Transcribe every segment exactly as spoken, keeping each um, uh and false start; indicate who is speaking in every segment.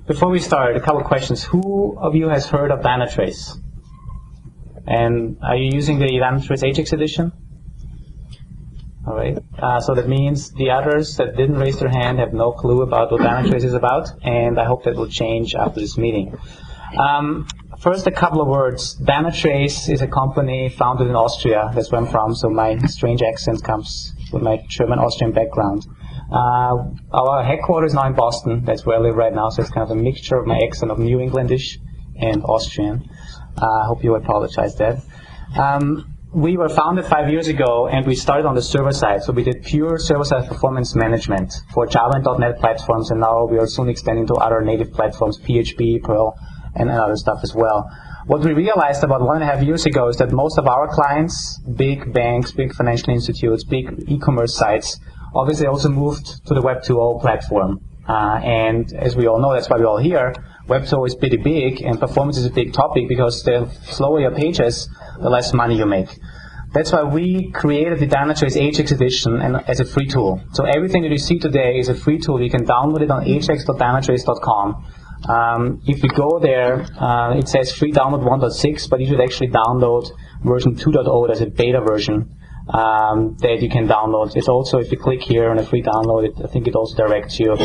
Speaker 1: before we start, a couple of questions. Who of you has heard of Dynatrace? And are you using the Dynatrace Ajax edition? All right. Uh, so that means the others that didn't raise their hand have no clue about what Dynatrace is about, and I hope that will change after this meeting. Um, first, a couple of words. Dynatrace is a company founded in Austria. That's where I'm from, so my strange accent comes with my German-Austrian background. Uh, our headquarters is now in Boston. That's where I live right now, so it's kind of a mixture of my accent of New Englandish and Austrian. I uh, hope you apologize that. Um, we were founded five years ago, and we started on the server side. So we did pure server-side performance management for Java and dot net platforms, and now we are soon extending to other native platforms, P H P, Perl, and other stuff as well. What we realized about one and a half years ago is that most of our clients, big banks, big financial institutes, big e-commerce sites, obviously also moved to the Web two point oh platform. Uh, and as we all know, that's why we're all here, Web two point oh is pretty big, and performance is a big topic because the slower your pages, the less money you make. That's why we created the Dynatrace Ajax edition and as a free tool. So everything that you see today is a free tool. You can download it on ajax dot dynatrace dot com. Um, if you go there, uh, it says free download one point six, but you should actually download version two point oh. There's a beta version um, that you can download. It's also, if you click here on a free download, it, I think it also directs you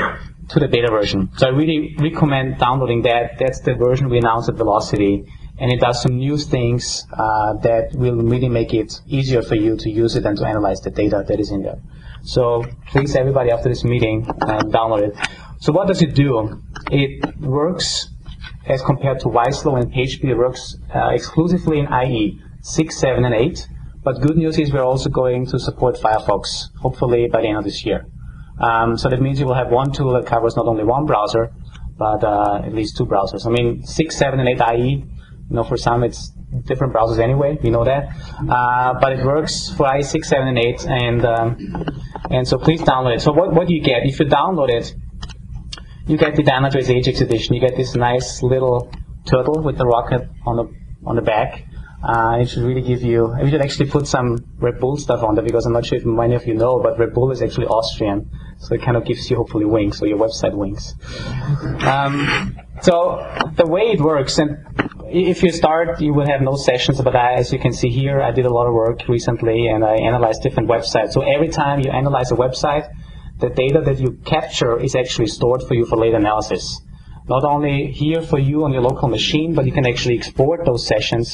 Speaker 1: to the beta version. So I really recommend downloading that. That's the version we announced at Velocity, and it does some new things uh, that will really make it easier for you to use it and to analyze the data that is in there. So please, everybody, after this meeting, uh, download it. So what does it do? It works, as compared to Wireslow and P H P, it works uh, exclusively in I E six, seven, and eight. But good news is we're also going to support Firefox, hopefully by the end of this year. Um, so that means you will have one tool that covers not only one browser, but uh, at least two browsers. I mean, six, seven, and eight I E, you know, for some it's different browsers anyway, we know that. Uh, but it works for I E six, seven, and eight, and um, and so please download it. So what, what do you get? If you download it, you get the Dynatrace Ajax edition. You get this nice little turtle with the rocket on the on the back. Uh, it should really give you, we should actually put some Red Bull stuff on there, because I'm not sure if many of you know, but Red Bull is actually Austrian, so it kind of gives you hopefully wings, or your website wings. Um, so the way it works, and if you start, you will have no sessions, but I, as you can see here, I did a lot of work recently, and I analyzed different websites. So every time you analyze a website, the data that you capture is actually stored for you for later analysis. Not only here for you on your local machine, but you can actually export those sessions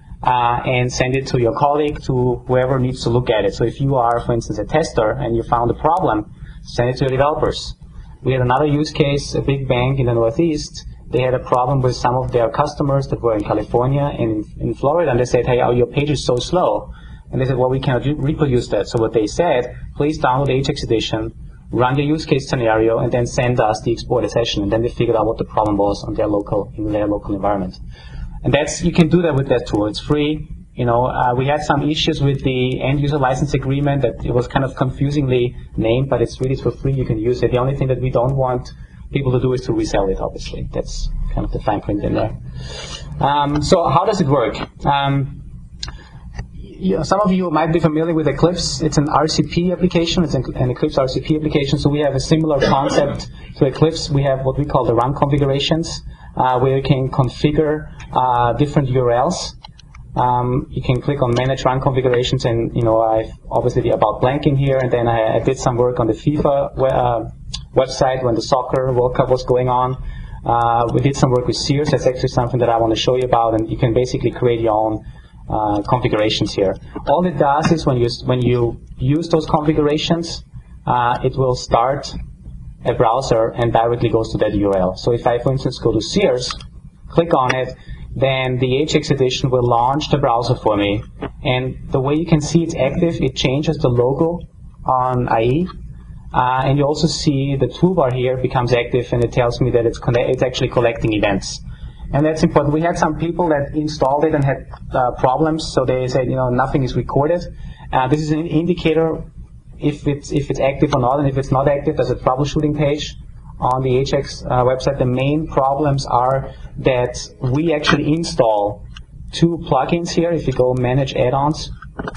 Speaker 1: Uh, and send it to your colleague, to whoever needs to look at it. So if you are, for instance, a tester and you found a problem, send it to your developers. We had another use case, a big bank in the Northeast. They had a problem with some of their customers that were in California and in, in Florida, and they said, hey, oh, your page is so slow. And they said, well, we cannot reproduce that. So what they said, please download Ajax Edition, run your use case scenario, and then send us the exported session. And then they figured out what the problem was on their local, in their local environment. And that's, you can do that with that tool. It's free. You know, uh, we had some issues with the end user license agreement that it was kind of confusingly named, but it's really for free. You can use it. The only thing that we don't want people to do is to resell it, obviously. That's kind of the fine print in there. Um, so how does it work? Um, you know, some of you might be familiar with Eclipse. It's an R C P application. It's an Eclipse R C P application. So we have a similar concept to Eclipse. We have what we call the run configurations, uh, where you can configure uh, different U R Ls. Um, you can click on Manage Run Configurations, and you know I've obviously the About Blank in here, and then I, I did some work on the FIFA we, uh, website when the soccer World Cup was going on. Uh, we did some work with Sears. That's actually something that I want to show you about, and you can basically create your own uh, configurations here. All it does is when you when you use those configurations, uh, it will start a browser and directly goes to that U R L. So if I, for instance, go to Sears, click on it, then the Ajax edition will launch the browser for me. And the way you can see it's active, it changes the logo on I E. Uh, and you also see the toolbar here becomes active, and it tells me that it's, it's actually collecting events. And that's important. We had some people that installed it and had uh, problems, so they said, you know, nothing is recorded. Uh, this is an indicator if it's, if it's active or not, and if it's not active, there's a troubleshooting page on the Ajax uh, website. The main problems are that we actually install two plugins here. If you go Manage Add-ons,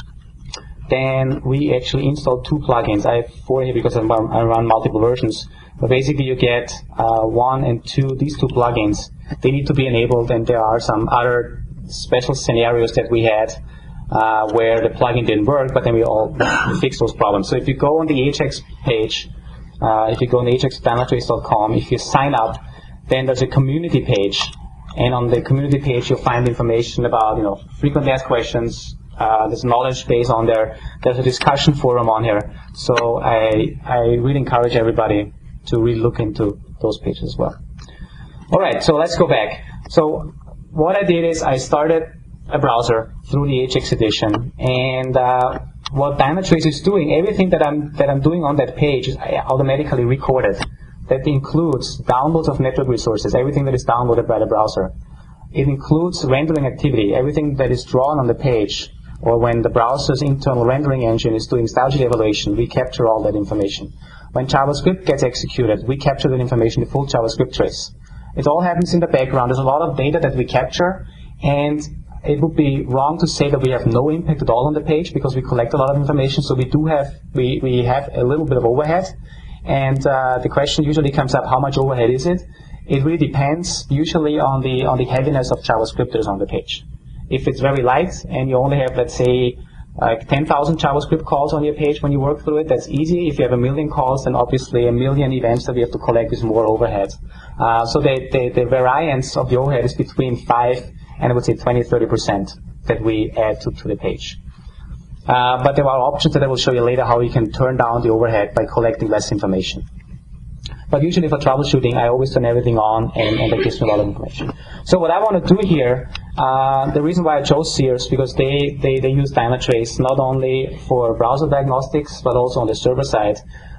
Speaker 1: then we actually install two plugins. I have four here because I run multiple versions. But basically you get uh, one and two, these two plugins, they need to be enabled, and there are some other special scenarios that we had uh, where the plugin didn't work, but then we all fixed those problems. So if you go on the Ajax page, uh, if you go on ajax dynatrace dot com, if you sign up, then there's a community page, and on the community page you'll find information about, you know, frequently asked questions. Uh, there's a knowledge base on there. There's a discussion forum on here. So I I really encourage everybody to really look into those pages as well. All right, so let's go back. So what I did is I started a browser through the Ajax edition, and uh, what Dynatrace is doing, everything that I'm that I'm doing on that page is automatically recorded. That includes downloads of network resources, everything that is downloaded by the browser. It includes rendering activity, everything that is drawn on the page, or when the browser's internal rendering engine is doing style-sheet evaluation, we capture all that information. When JavaScript gets executed, we capture that information, the full JavaScript trace. It all happens in the background. There's a lot of data that we capture, and it would be wrong to say that we have no impact at all on the page, because we collect a lot of information, so we do have, we, we have a little bit of overhead. And uh, the question usually comes up, how much overhead is it? It really depends, usually on the on the heaviness of JavaScript that is on the page. If it's very light and you only have, let's say, like ten thousand JavaScript calls on your page when you work through it, that's easy. If you have a million calls, then obviously a million events that we have to collect is more overhead. Uh, so the, the, the variance of the overhead is between five and I would say twenty, thirty percent that we add to, to the page. Uh, but there are options that I will show you later how you can turn down the overhead by collecting less information. But usually for troubleshooting, I always turn everything on, and, and that gives me a lot of information. So what I want to do here, uh, the reason why I chose Sears, because they, they, they use Dynatrace not only for browser diagnostics, but also on the server side.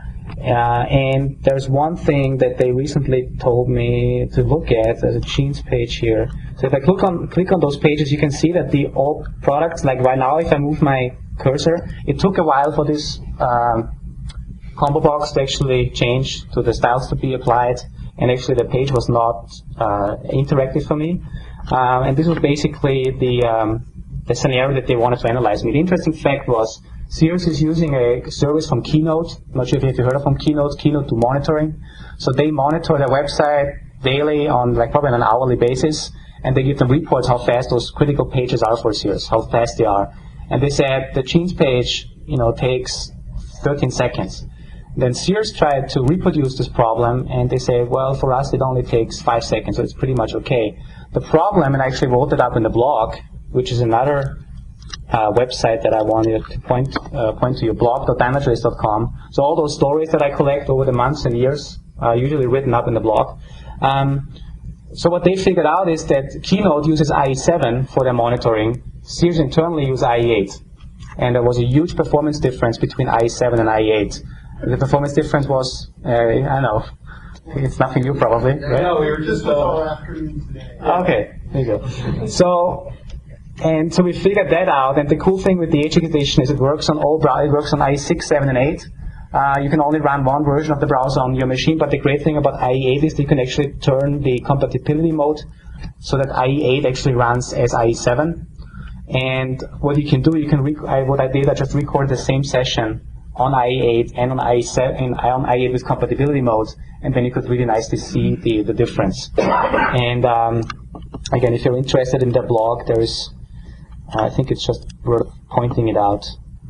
Speaker 1: Uh, and there's one thing that they recently told me to look at. There's a Genes page here. So if I click on click on those pages, you can see that the old products, like right now, if I move my cursor, it took a while for this um, combo box to actually change, to the styles to be applied, and actually the page was not uh, interactive for me. Um, and this was basically the um, the scenario that they wanted to analyze me. The interesting fact was, Sears is using a service from Keynote. I'm not sure if you've heard of from Keynote, Keynote to monitoring. So they monitor their website daily on like probably on an hourly basis, and they give them reports how fast those critical pages are for Sears, how fast they are. And they said the Genes page, you know, takes thirteen seconds. Then Sears tried to reproduce this problem, and they say, well, for us it only takes five seconds, so it's pretty much okay. The problem, and I actually wrote it up in the blog, which is another uh, website that I wanted to point uh, point to you, blog dot dynatrace dot com. So all those stories that I collect over the months and years are usually written up in the blog. Um, so what they figured out is that Keynote uses I E seven for their monitoring. Sears internally use I E eight. And there was a huge performance difference between I E seven and I E eight. The performance difference was, uh, I don't know, it's nothing new probably, right?
Speaker 2: No, we were just all afternoon today.
Speaker 1: Okay, there you go. So, and so we figured that out, and the cool thing with the Ajax edition is it works on all brow- it works on I E six, seven, and eight. Uh, you can only run one version of the browser on your machine, but the great thing about I E eight is that you can actually turn the compatibility mode so that I E eight actually runs as I E seven. And what you can do, you can rec- I, what I did, I just recorded the same session on I E eight and on I E seven, and on I E eight with compatibility modes, and then you could really nicely see the, the difference. And um, again, if you're interested in the blog, there is, I think it's just worth pointing it out.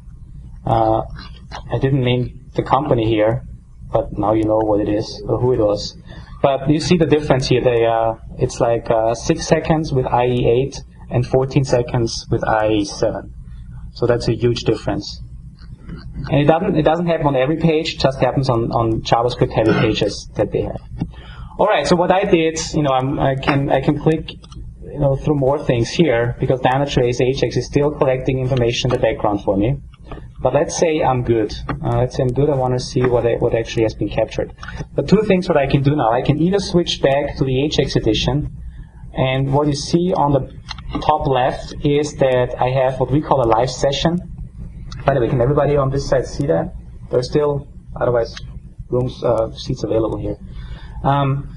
Speaker 1: Uh, I didn't name the company here, but now you know what it is, or who it was. But you see the difference here. They, uh, it's like uh, six seconds with I E eight and fourteen seconds with I E seven. So that's a huge difference. And it doesn't it doesn't happen on every page, it just happens on, on JavaScript heavy pages that they have. Alright, so what I did, you know, I'm, I can I can click you know through more things here, because Dynatrace Ajax is still collecting information in the background for me. But let's say I'm good. Uh, let's say I'm good, I want to see what I, what actually has been captured. The two things that I can do now, I can either switch back to the Ajax edition, and what you see on the top left is that I have what we call a live session. By the way, can everybody on this side see that? There's still, otherwise, rooms, uh, seats available here. Um,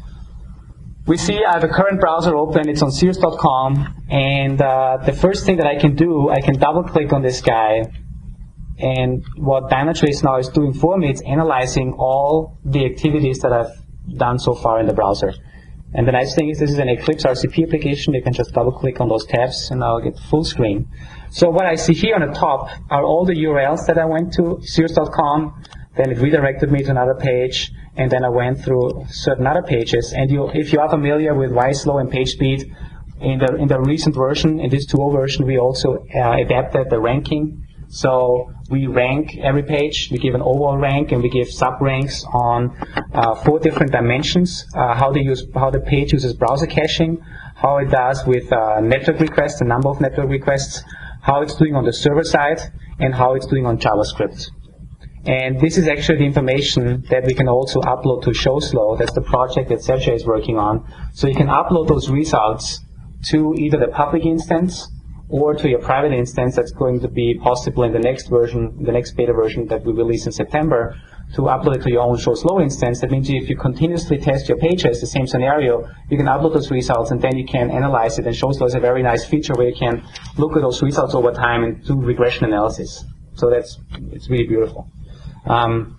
Speaker 1: we see I have a current browser open, it's on Sears dot com, and uh, the first thing that I can do, I can double click on this guy, And what Dynatrace now is doing for me, it's analyzing all the activities that I've done so far in the browser. And the nice thing is this is an Eclipse R C P application. You can just double-click on those tabs, and I'll get full screen. So what I see here on the top are all the U R Ls that I went to, Sears dot com, then it redirected me to another page, and then I went through certain other pages. And you, if you are familiar with YSlow and PageSpeed, in the in the recent version, in this two point oh version, we also uh, adapted the ranking. So we rank every page, we give an overall rank, and we give sub-ranks on uh, four different dimensions, uh, how, they use, how the page uses browser caching, how it does with uh, network requests, the number of network requests, how it's doing on the server side, and how it's doing on JavaScript. And this is actually the information that we can also upload to ShowSlow. That's the project that Sergey is working on. So you can upload those results to either the public instance or to your private instance. That's going to be possible in the next version, the next beta version that we release in September, to upload it to your own ShowSlow instance. That means if you continuously test your pages, the same scenario, you can upload those results and then you can analyze it. And ShowSlow is a very nice feature where you can look at those results over time and do regression analysis. So that's, it's really beautiful. Um,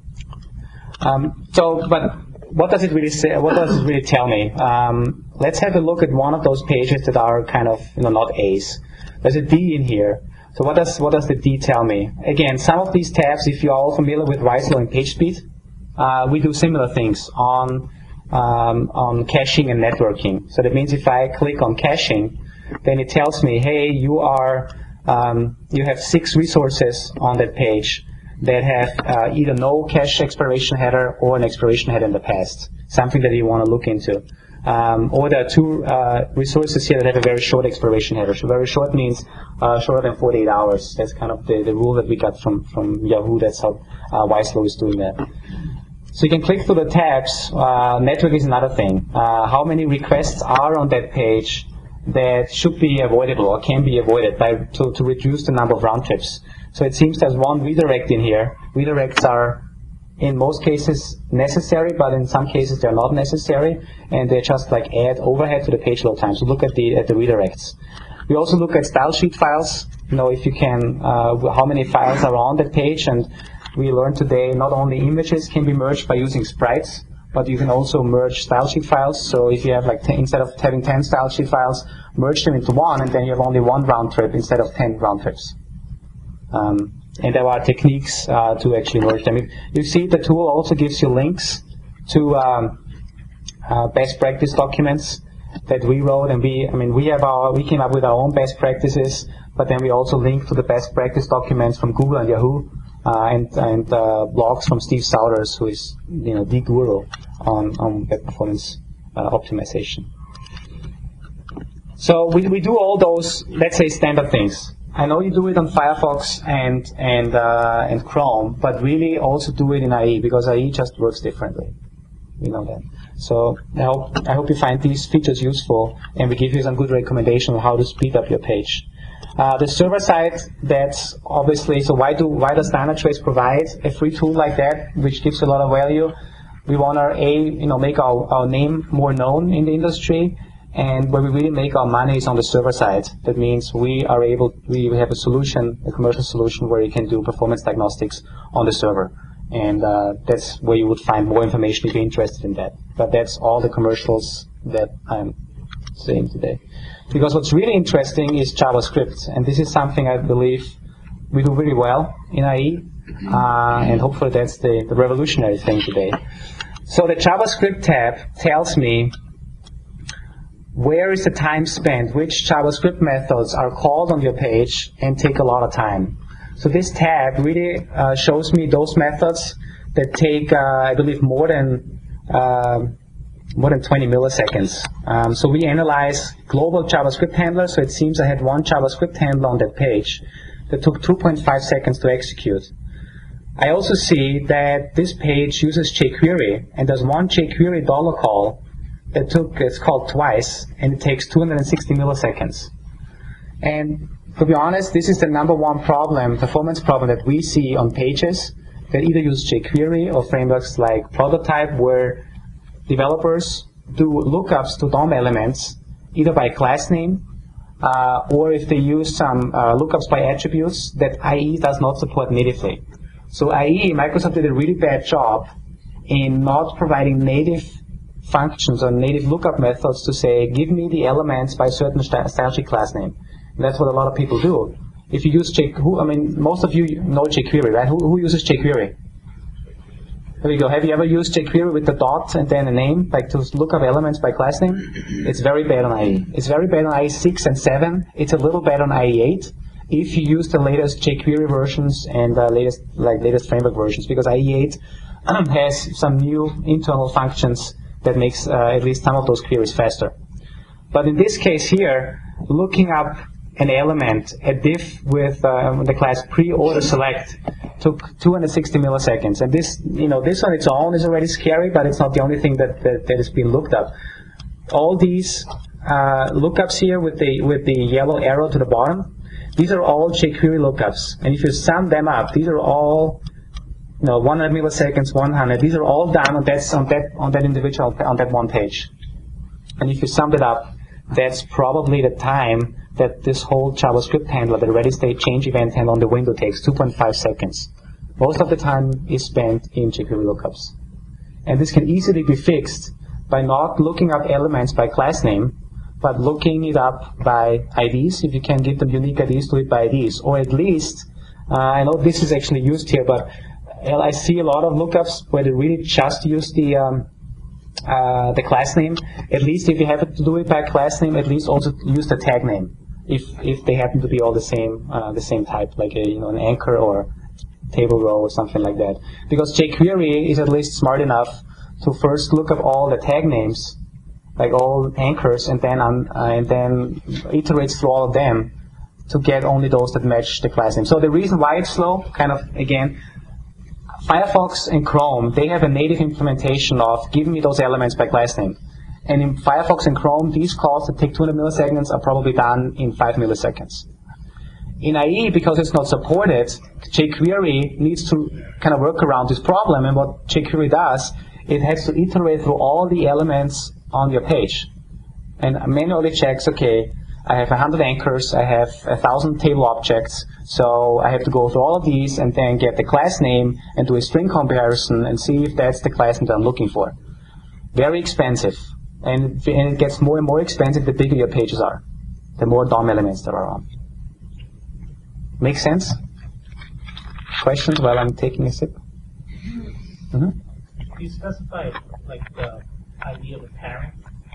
Speaker 1: um, so, but what does it really say? What does it really tell me? Um, let's have a look at one of those pages that are kind of, you know, not A's. There's a D in here. So what does what does the D tell me? Again, some of these tabs, if you're all familiar with YSlow and PageSpeed, uh, we do similar things on um, on caching and networking. So that means if I click on caching, then it tells me, hey, you are um, you have six resources on that page that have uh, either no cache expiration header or an expiration header in the past, something that you want to look into. Um, or there are two uh, resources here that have a very short expiration header. So very short means uh, shorter than forty-eight hours. That's kind of the, the rule that we got from, from Yahoo. That's how uh, YSlow is doing that. So you can click through the tabs. Uh, network is another thing. Uh, how many requests are on that page that should be avoidable or can be avoided by to, to reduce the number of round trips? So it seems there's one redirect in here. Redirects are, in most cases, necessary, but in some cases they're not necessary, and they just like add overhead to the page load time. So look at the at the redirects. We also look at style sheet files. You know, if you can, uh, how many files are on that page, and we learned today not only images can be merged by using sprites, but you can also merge style sheet files. So if you have like ten, instead of having ten style sheet files, merge them into one, and then you have only one round trip instead of ten round trips. Um, and there are techniques uh, to actually merge them. You, you see, the tool also gives you links to um, uh, best practice documents that we wrote, and we, I mean, we have our, we came up with our own best practices, but then we also link to the best practice documents from Google and Yahoo, uh, and and uh, blogs from Steve Souders, who is, you know, the guru on on web performance uh, optimization. So we we do all those, let's say, standard things. I know you do it on Firefox and and uh, and Chrome, but really also do it in I E, because I E just works differently. We know that. So I hope I hope you find these features useful, and we give you some good recommendation on how to speed up your page. Uh, the server side, that's obviously, so why do why does Dynatrace provide a free tool like that, which gives a lot of value? We want to a you know make our, our name more known in the industry. And where we really make our money is on the server side. That means we are able, we have a solution, a commercial solution where you can do performance diagnostics on the server. And uh, that's where you would find more information if you're interested in that. But that's all the commercials that I'm saying today. Because what's really interesting is JavaScript. And this is something I believe we do really well in I E. Uh, and hopefully that's the, the revolutionary thing today. So the JavaScript tab tells me where is the time spent, which JavaScript methods are called on your page and take a lot of time. So this tab really uh, shows me those methods that take, uh, I believe, more than uh, more than twenty milliseconds. Um, so we analyze global JavaScript handlers. So it seems I had one JavaScript handler on that page that took two point five seconds to execute. I also see that this page uses jQuery, and there's one jQuery dollar call that took, it's called twice, and it takes two hundred sixty milliseconds. And to be honest, this is the number one problem, performance problem that we see on pages that either use jQuery or frameworks like Prototype, where developers do lookups to D O M elements either by class name uh, or if they use some uh, lookups by attributes that I E does not support natively. So I E, Microsoft did a really bad job in not providing native functions or native lookup methods to say, give me the elements by a certain style sheet class name. And that's what a lot of people do. If you use J, who, I mean, most of you know jQuery, right? Who, who uses jQuery? There we go. Have you ever used jQuery with the dot and then a name, like to look up elements by class name? It's very bad on I E. It's very bad on I E six and seven. It's a little bad on I E eight. If you use the latest jQuery versions and the latest, like latest framework versions, because I E eight has some new internal functions that makes uh, at least some of those queries faster. But in this case here, looking up an element, a diff with um, the class pre-order select, took two hundred sixty milliseconds. And this, you know, this on its own is already scary, but it's not the only thing that that, that is being looked up. All these uh, lookups here with the with the yellow arrow to the bottom, these are all jQuery lookups. And if you sum them up, these are all, you know, one hundred milliseconds, one hundred. These are all done on that on that on that individual on that one page. And if you sum it up, that's probably the time that this whole JavaScript handler, the ready state change event handler on the window takes, two point five seconds. Most of the time is spent in jQuery lookups. And this can easily be fixed by not looking up elements by class name, but looking it up by I Ds, if you can give them unique I Ds, do it by I Ds. Or at least, uh, I know this is actually used here, but I see a lot of lookups where they really just use the um, uh, the class name. At least if you happen to do it by class name, at least also use the tag name. If if they happen to be all the same uh, the same type, like a you know an anchor or table row or something like that. Because jQuery is at least smart enough to first look up all the tag names, like all anchors, and then um, uh, and then iterates through all of them to get only those that match the class name. So the reason why it's slow, kind of again, Firefox and Chrome, they have a native implementation of give me those elements by class name. And in Firefox and Chrome, these calls that take two hundred milliseconds are probably done in five milliseconds. In I E, because it's not supported, jQuery needs to kind of work around this problem. And what jQuery does, it has to iterate through all the elements on your page. And manually checks, okay, I have one hundred anchors, I have one thousand table objects, so I have to go through all of these and then get the class name and do a string comparison and see if that's the class name that I'm looking for. Very expensive. And, and it gets more and more expensive the bigger your pages are, the more D O M elements there are on. Make sense? Questions while I'm taking a sip? Mm-hmm.
Speaker 3: You specify like the I D of a parent,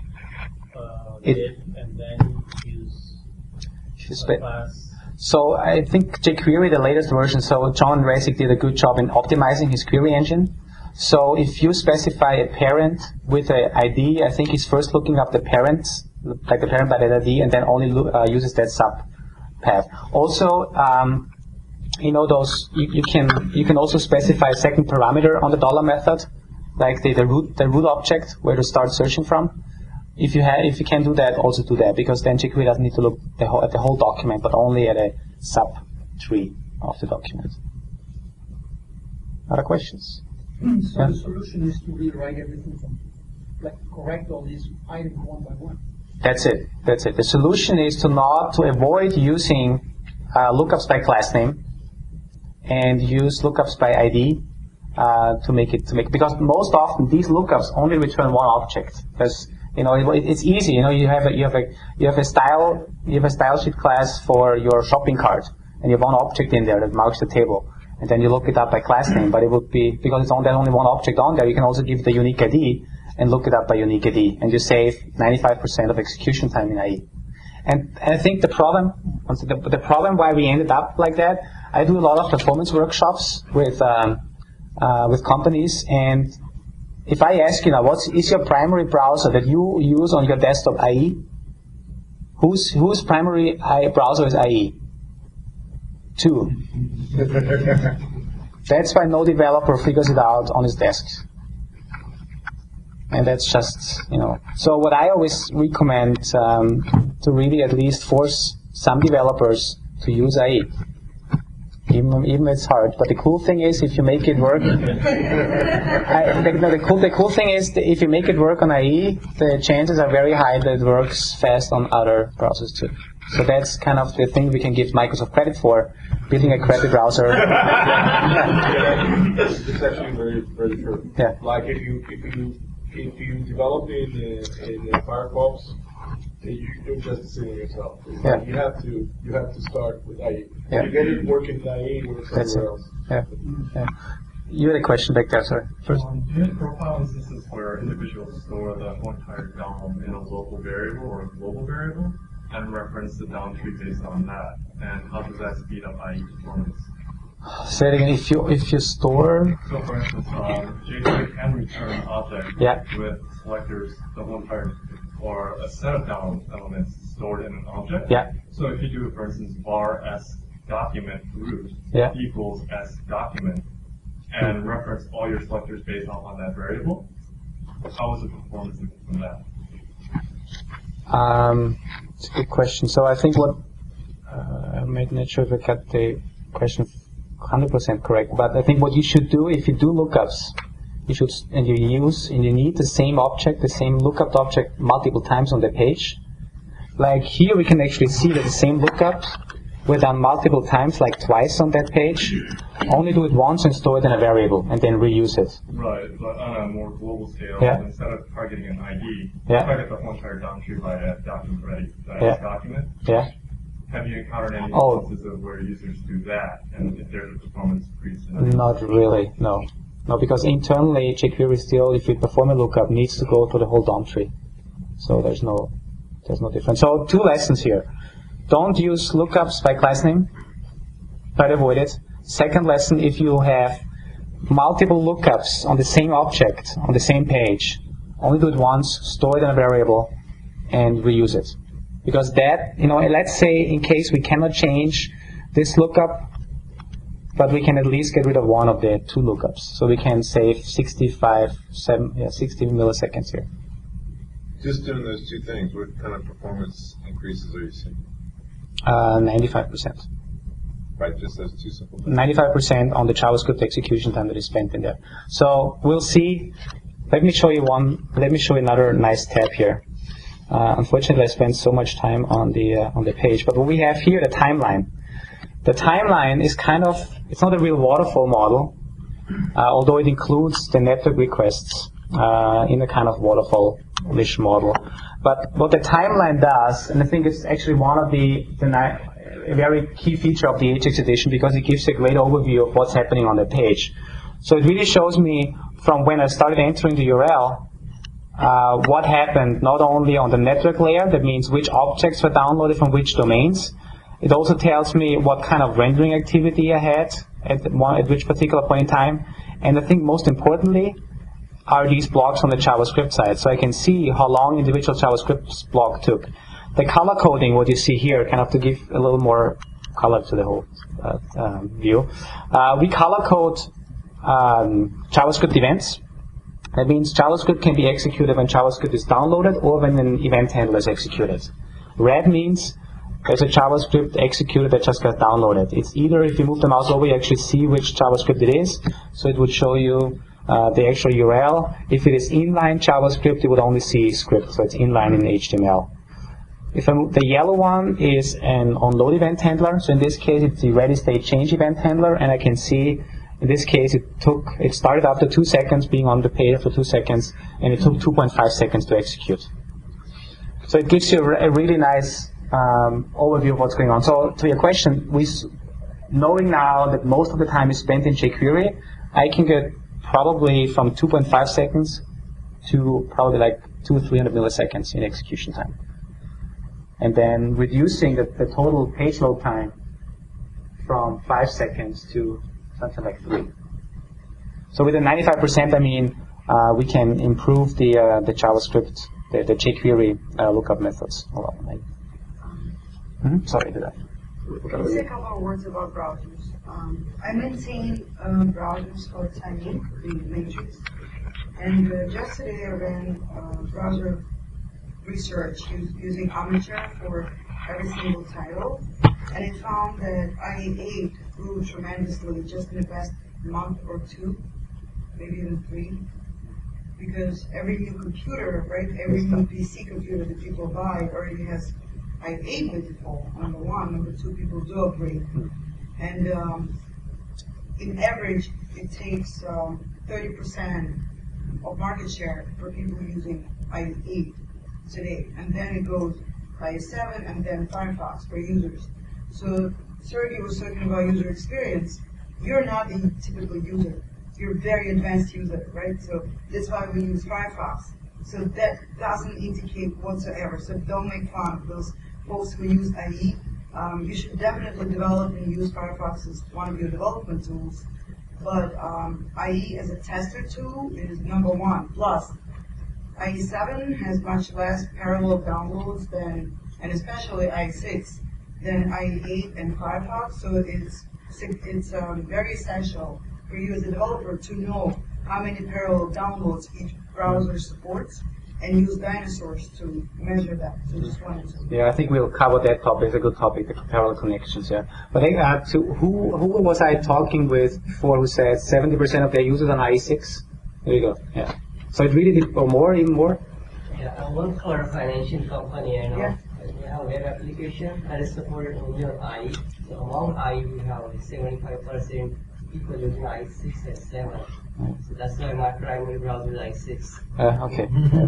Speaker 3: uh,
Speaker 1: it,
Speaker 3: div, and then use a class.
Speaker 1: So I think jQuery, the latest version, so John Resig did a good job in optimizing his query engine. So if you specify a parent with an I D, I think he's first looking up the parents, like the parent by that I D, and then only lo- uh, uses that sub path. Also, um, you know those you, you can you can also specify a second parameter on the dollar method, like the, the root the root object where to start searching from. If you have if you can do that, also do that, because then jQuery doesn't need to look the whole, at the whole document, but only at a sub tree of the document. Other questions?
Speaker 2: So
Speaker 1: Yeah.
Speaker 2: the solution is to rewrite everything from, like, correct all these items one by one.
Speaker 1: That's it. That's it. The solution is to not to avoid using uh, lookups by class name and use lookups by I D uh, to make it to make because most often these lookups only return one object. Because you know it, it's easy. You know you have a you have a you have a style you have a style sheet class for your shopping cart, and you have one object in there that marks the table. And then you look it up by class name, but it would be, because it's on, there's only one object on there, you can also give the unique I D and look it up by unique I D, and you save ninety-five percent of execution time in I E. And, and I think the problem, the, the problem why we ended up like that, I do a lot of performance workshops with um, uh, with companies, and if I ask you now, what is your primary browser that you use on your desktop, I E? Whose whose primary browser is I E? Two. That's why no developer figures it out on his desk. And that's just, you know. So what I always recommend um, to really at least force some developers to use I E. Even, even it's hard. But the cool thing is, if you make it work, I, the, no, the, cool, the cool thing is, that if you make it work on I E, the chances are very high that it works fast on other browsers too. So that's kind of the thing we can give Microsoft credit for, building a crappy browser.
Speaker 4: Yeah, it's actually very, very true.
Speaker 1: Yeah.
Speaker 4: Like if you if you if you develop in uh, in uh, Firefox, you, you're just deceiving yourself. It's
Speaker 1: Yeah.
Speaker 4: like you have to you have to start with I E.
Speaker 1: Yeah.
Speaker 4: You get it working in I E or
Speaker 1: That's
Speaker 4: somewhere
Speaker 1: it.
Speaker 4: else.
Speaker 1: Yeah. Yeah. You had a question back there, sorry. First.
Speaker 5: Um, do you have profile instances where individuals store the whole entire download in a local variable or a global variable and reference the down tree based on that? And how does that speed up I E performance?
Speaker 1: Say it again. If you if you store,
Speaker 5: So for instance, um, jQuery can return an object
Speaker 1: Yeah.
Speaker 5: with selectors, the whole entire, or a set of download elements stored in an object.
Speaker 1: Yeah.
Speaker 5: So if you do, for instance, var s document root
Speaker 1: Yeah.
Speaker 5: equals s document, and reference all your selectors based on, on that variable, how is the performance from that?
Speaker 1: Um, it's a good question. So I think what uh, I'm not sure if I got the question one hundred percent correct, but I think what you should do if you do lookups, you should and you use and you need the same object, the same lookup object multiple times on the page. Like here, we can actually see that the same lookups were done multiple times, like twice on that page. Only do it once and store it in a variable, and then reuse it.
Speaker 5: Right, but on a more global scale,
Speaker 1: Yeah.
Speaker 5: instead of targeting an I D,
Speaker 1: Yeah.
Speaker 5: target the whole entire down tree by a document ready, that
Speaker 1: Yeah.
Speaker 5: is document.
Speaker 1: Yeah.
Speaker 5: Have you encountered any
Speaker 1: Oh.
Speaker 5: instances of where users do that, and if there's a performance increase in it?
Speaker 1: Not really, no. No, because internally jQuery still, if you perform a lookup, needs to go to the whole D O M tree. So there's no, there's no difference. So two lessons here. Don't use lookups by class name. Try to avoid it. Second lesson, if you have multiple lookups on the same object, on the same page, only do it once, store it in a variable, and reuse it. Because that, you know, let's say in case we cannot change this lookup, but we can at least get rid of one of the two lookups. So we can save sixty-five, seven, yeah, sixty milliseconds here.
Speaker 6: Just doing those two things, what kind of performance increases are you seeing?
Speaker 1: Uh, ninety-five percent.
Speaker 6: By just those two simple things?
Speaker 1: ninety-five percent on the JavaScript execution time that is spent in there. So we'll see. Let me show you one. Let me show you another nice tab here. Uh, unfortunately, I spent so much time on the uh, on the page. But what we have here, the timeline. The timeline is kind of, it's not a real waterfall model, uh, although it includes the network requests uh, in a kind of waterfall-ish model. But what the timeline does, and I think it's actually one of the, the ni- a very key feature of the Ajax edition, because it gives a great overview of what's happening on the page. So it really shows me from when I started entering the U R L, uh, what happened not only on the network layer, that means which objects were downloaded from which domains. It also tells me what kind of rendering activity I had at, one, at which particular point in time. And I think most importantly are these blocks on the JavaScript side. So I can see how long individual JavaScript block took. The color coding, what you see here, kind of to give a little more color to the whole uh, um, view. Uh, we color code um, JavaScript events. That means JavaScript can be executed when JavaScript is downloaded or when an event handler is executed. Red means there's a JavaScript executed that just got downloaded. It's either if you move the mouse over, you actually see which JavaScript it is. So it would show you uh, the actual U R L. If it is inline JavaScript, you would only see script, so it's inline in H T M L. If I move, the yellow one is an onload event handler. So in this case, it's the ready state change event handler, and I can see in this case it took it started after two seconds, being on the page for two seconds, and it took two point five seconds to execute. So it gives you a, a really nice Um, overview of what's going on. So to your question, we, knowing now that most of the time is spent in jQuery, I can get probably from two point five seconds to probably like two, three hundred milliseconds in execution time, and then reducing the, the total page load time from five seconds to something like three. So with the ninety-five percent, I mean uh, we can improve the uh, the JavaScript, the, the jQuery uh, lookup methods a lot. Right? Mm-hmm. Sorry, did I?
Speaker 7: Can you say a couple of words about browsers? Um, I maintain uh, browsers for the time being, the Matrix. And uh, just today I ran uh, browser research use, using Omniture for every single title. And it found that I E eight grew tremendously just in the past month or two, maybe even three. Because every new computer, right, every new P C computer that people buy already has I A by default, number one. Number two, people do upgrade. And um, in average, it takes um, thirty percent of market share for people using I E eight today. And then it goes I E seven and then Firefox for users. So Sergey was talking about user experience. You're not the typical user. You're a very advanced user, right? So that's why we use Firefox. So that doesn't indicate whatsoever. So don't make fun of those folks who use I E. Um, you should definitely develop and use Firefox as one of your development tools. But um, I E as a tester tool is number one. Plus, I E seven has much less parallel downloads than, and especially I E six, than I E eight and Firefox. So it's it's um, very essential for you as a developer to know how many parallel downloads each browser supports, and use dinosaurs to measure that. So just wanted to.
Speaker 1: Yeah, I think we'll cover that topic. It's a good topic, the parallel connections. Yeah, but uh, to who who was I talking with before who said seventy percent of their users on I E six? There you go. Yeah. So it really did, or more, even more.
Speaker 8: Yeah, I want to clarify an ancient company. You know,
Speaker 7: Yeah.
Speaker 8: we have a web application that is supported only on I E. So among I E, we have seventy-five percent people using I E six and seven. So that's why my primary browser is I E six.
Speaker 1: Uh, okay.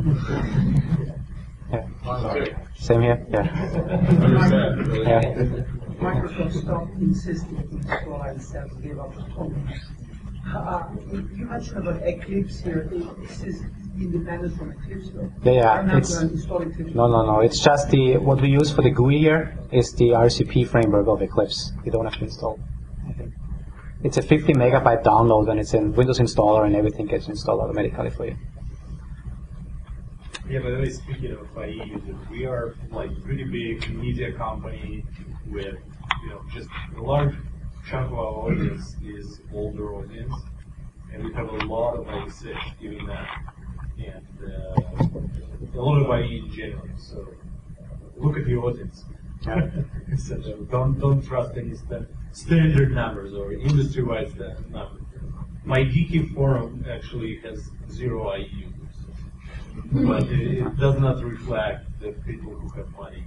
Speaker 1: Yeah.
Speaker 4: Sorry.
Speaker 1: Same here. Yeah.
Speaker 4: Understand, really.
Speaker 1: Yeah.
Speaker 2: Microsoft stopped insisting to install I E seven, gave up the phone. Uh, you mentioned about Eclipse here. This is independent from Eclipse, though.
Speaker 1: Yeah, yeah,
Speaker 2: I'm not
Speaker 1: it's-
Speaker 2: going to install Eclipse.
Speaker 1: No, no, no. It's just the what we use for the G U I here is the R C P framework of Eclipse. You don't have to install. I think it's a fifty megabyte download, and it's in Windows installer, and everything gets installed automatically for you.
Speaker 9: Yeah, by the way, speaking of I E users, we are like pretty big media company with, you know, just a large chunk of our audience is older audience, and we have a lot of I E six, given that, and uh, a lot of I E in general. So look at the audience. So don't don't trust any sta- standard numbers or industry-wide sta- numbers. My Geeky forum actually has zero I E users, but it, it does not reflect the people who have money.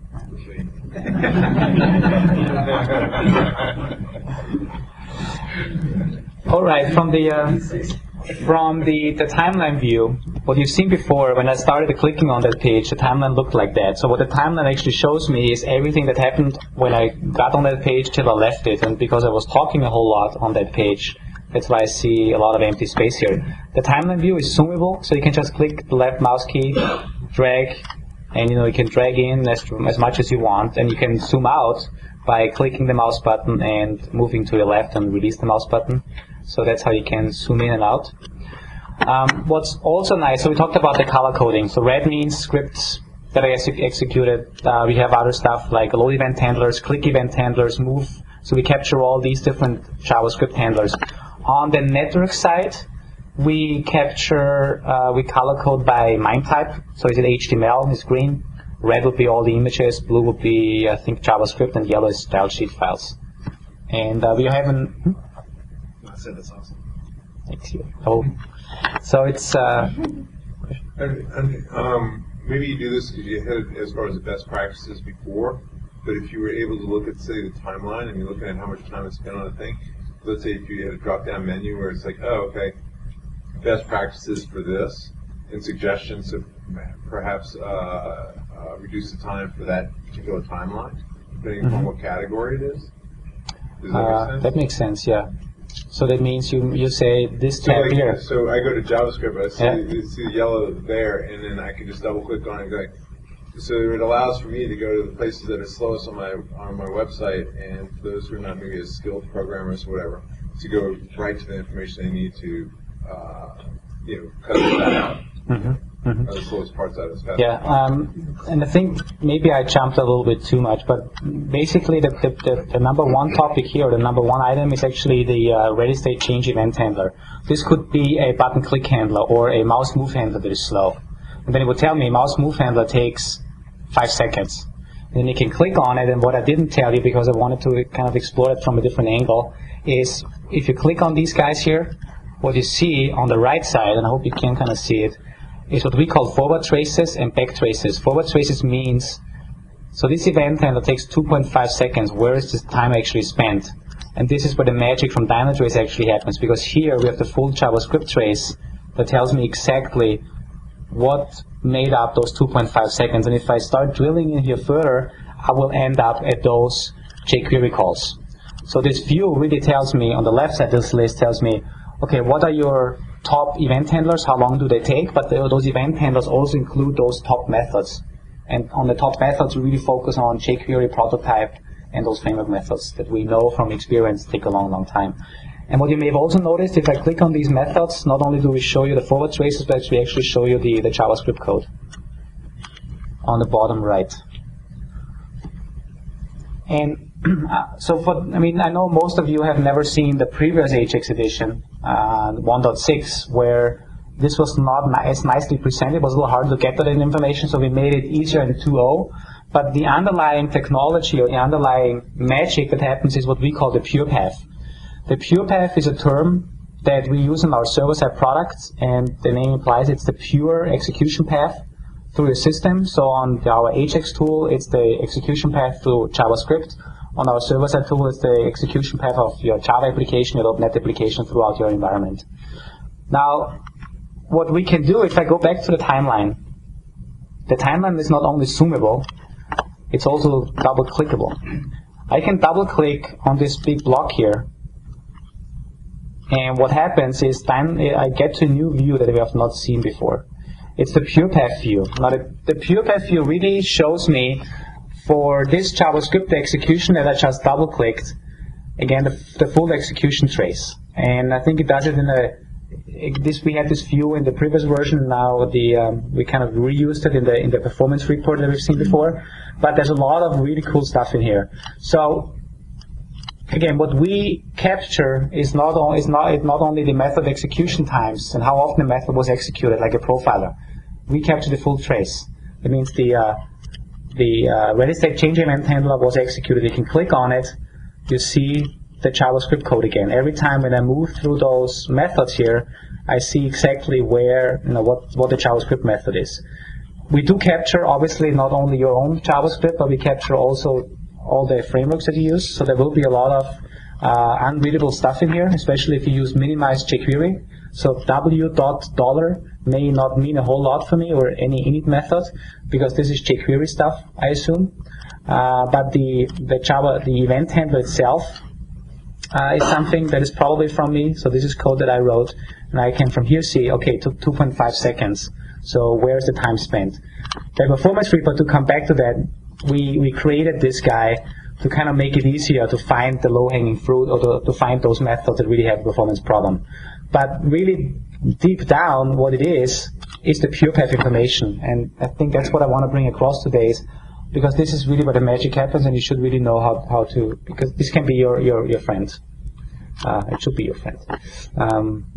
Speaker 1: All right, from the uh, from the, the timeline view, what you've seen before, when I started clicking on that page, the timeline looked like that. So what the timeline actually shows me is everything that happened when I got on that page till I left it, and because I was talking a whole lot on that page, that's why I see a lot of empty space here. The timeline view is zoomable, so you can just click the left mouse key, drag, and you know you can drag in as, as much as you want, and you can zoom out by clicking the mouse button and moving to the left and release the mouse button. So that's how you can zoom in and out. Um, what's also nice, so we talked about the color coding. So red means scripts that are ex- executed. Uh, we have other stuff like load event handlers, click event handlers, move. So we capture all these different JavaScript handlers. On the network side, we capture, uh, we color code by MIME type. So is it H T M L, is green. Red would be all the images, blue would be, I think, JavaScript, and yellow is style sheet files. And uh, we haven't... Hmm?
Speaker 6: I said that's awesome.
Speaker 1: Thanks you. Oh, so it's uh,
Speaker 6: And, and, um, maybe you do this because you had it as far as the best practices before, but if you were able to look at, say, the timeline and you're looking at how much time is spent on a thing, let's say if you had a drop-down menu where it's like, oh, okay, best practices for this, and suggestions of perhaps uh, uh, reduce the time for that particular timeline, depending upon
Speaker 1: Mhm.
Speaker 6: what category it is. Does that
Speaker 1: uh,
Speaker 6: make sense?
Speaker 1: that makes sense. Yeah. So that means you you say this
Speaker 6: So,
Speaker 1: tab
Speaker 6: like,
Speaker 1: here.
Speaker 6: so I go to JavaScript, I see,
Speaker 1: Yeah.
Speaker 6: I see the yellow there, and then I can just double click on it and go. So it allows for me to go to the places that are slowest on my on my website, and for those who are not maybe as skilled programmers or whatever, to go right to the information they need to, uh, you know, cut that out.
Speaker 1: Mm-hmm. Mm-hmm.
Speaker 6: Uh, the slowest parts out as fast
Speaker 1: Yeah,
Speaker 6: as possible.
Speaker 1: um, and I think maybe I jumped a little bit too much, but basically the, the, the, the number one topic here, the number one item is actually the uh, ready state change event handler. This could be a button click handler or a mouse move handler that is slow. And then it would tell me mouse move handler takes five seconds. And then you can click on it, and what I didn't tell you because I wanted to kind of explore it from a different angle is if you click on these guys here, what you see on the right side, and I hope you can kind of see it, is what we call forward traces and back traces. Forward traces means So this event handler takes two point five seconds. Where is this time actually spent? And this is where the magic from Dynatrace actually happens, because here we have the full JavaScript trace that tells me exactly what made up those two point five seconds. And if I start drilling in here further, I will end up at those jQuery calls. So this view really tells me, on the left side of this list tells me, okay, what are your top event handlers, how long do they take? But the, those event handlers also include those top methods. And on the top methods, we really focus on jQuery, prototype, and those framework methods that we know from experience take a long, long time. And what you may have also noticed, if I click on these methods, not only do we show you the forward traces, but we actually show you the, the JavaScript code on the bottom right. And so, for, I mean, I know most of you have never seen the previous Ajax edition, uh, one point six, where this was not ni- as nicely presented. It was a little hard to get to that information, so we made it easier in two point oh. But the underlying technology or the underlying magic that happens is what we call the pure path. The pure path is a term that we use in our server-side products, and the name implies it's the pure execution path through the system. So on the, our Ajax tool, it's the execution path through JavaScript. On our server-side tool, it's the execution path of your Java application, your .NET application throughout your environment. Now, what we can do, if I go back to the timeline, the timeline is not only zoomable, it's also double-clickable. I can double-click on this big block here, and what happens is then I get to a new view that we have not seen before. It's the pure path view. Now, the, the pure path view really shows me, for this JavaScript execution that I just double-clicked, again, the, the full execution trace. And I think it does it in a This we had this view in the previous version. Now the um, we kind of reused it in the in the performance report that we've seen before. But there's a lot of really cool stuff in here. So again, what we capture is not only is not is not only the method execution times and how often the method was executed, like a profiler. We capture the full trace. That means the uh, the uh, ready state change event handler was executed. You can click on it. You see the JavaScript code again. Every time when I move through those methods here, I see exactly where, you know, what, what the JavaScript method is. We do capture, obviously, not only your own JavaScript, but we capture also all the frameworks that you use. So there will be a lot of uh, unreadable stuff in here, especially if you use minimized jQuery. So w dot dollar may not mean a whole lot for me, or any init method, because this is jQuery stuff, I assume. Uh, but the, the Java, the event handler itself, Uh, is something that is probably from me. So this is code that I wrote, and I can from here see, okay, it took two point five seconds. So where's the time spent? The performance report, to come back to that, we, we created this guy to kind of make it easier to find the low-hanging fruit, or to, to find those methods that really have a performance problem. But really deep down, what it is, is the pure path information. And I think that's what I want to bring across today, is because this is really where the magic happens, and you should really know how, how to, because this can be your, your, your friend. Uh, it should be your friend. Um,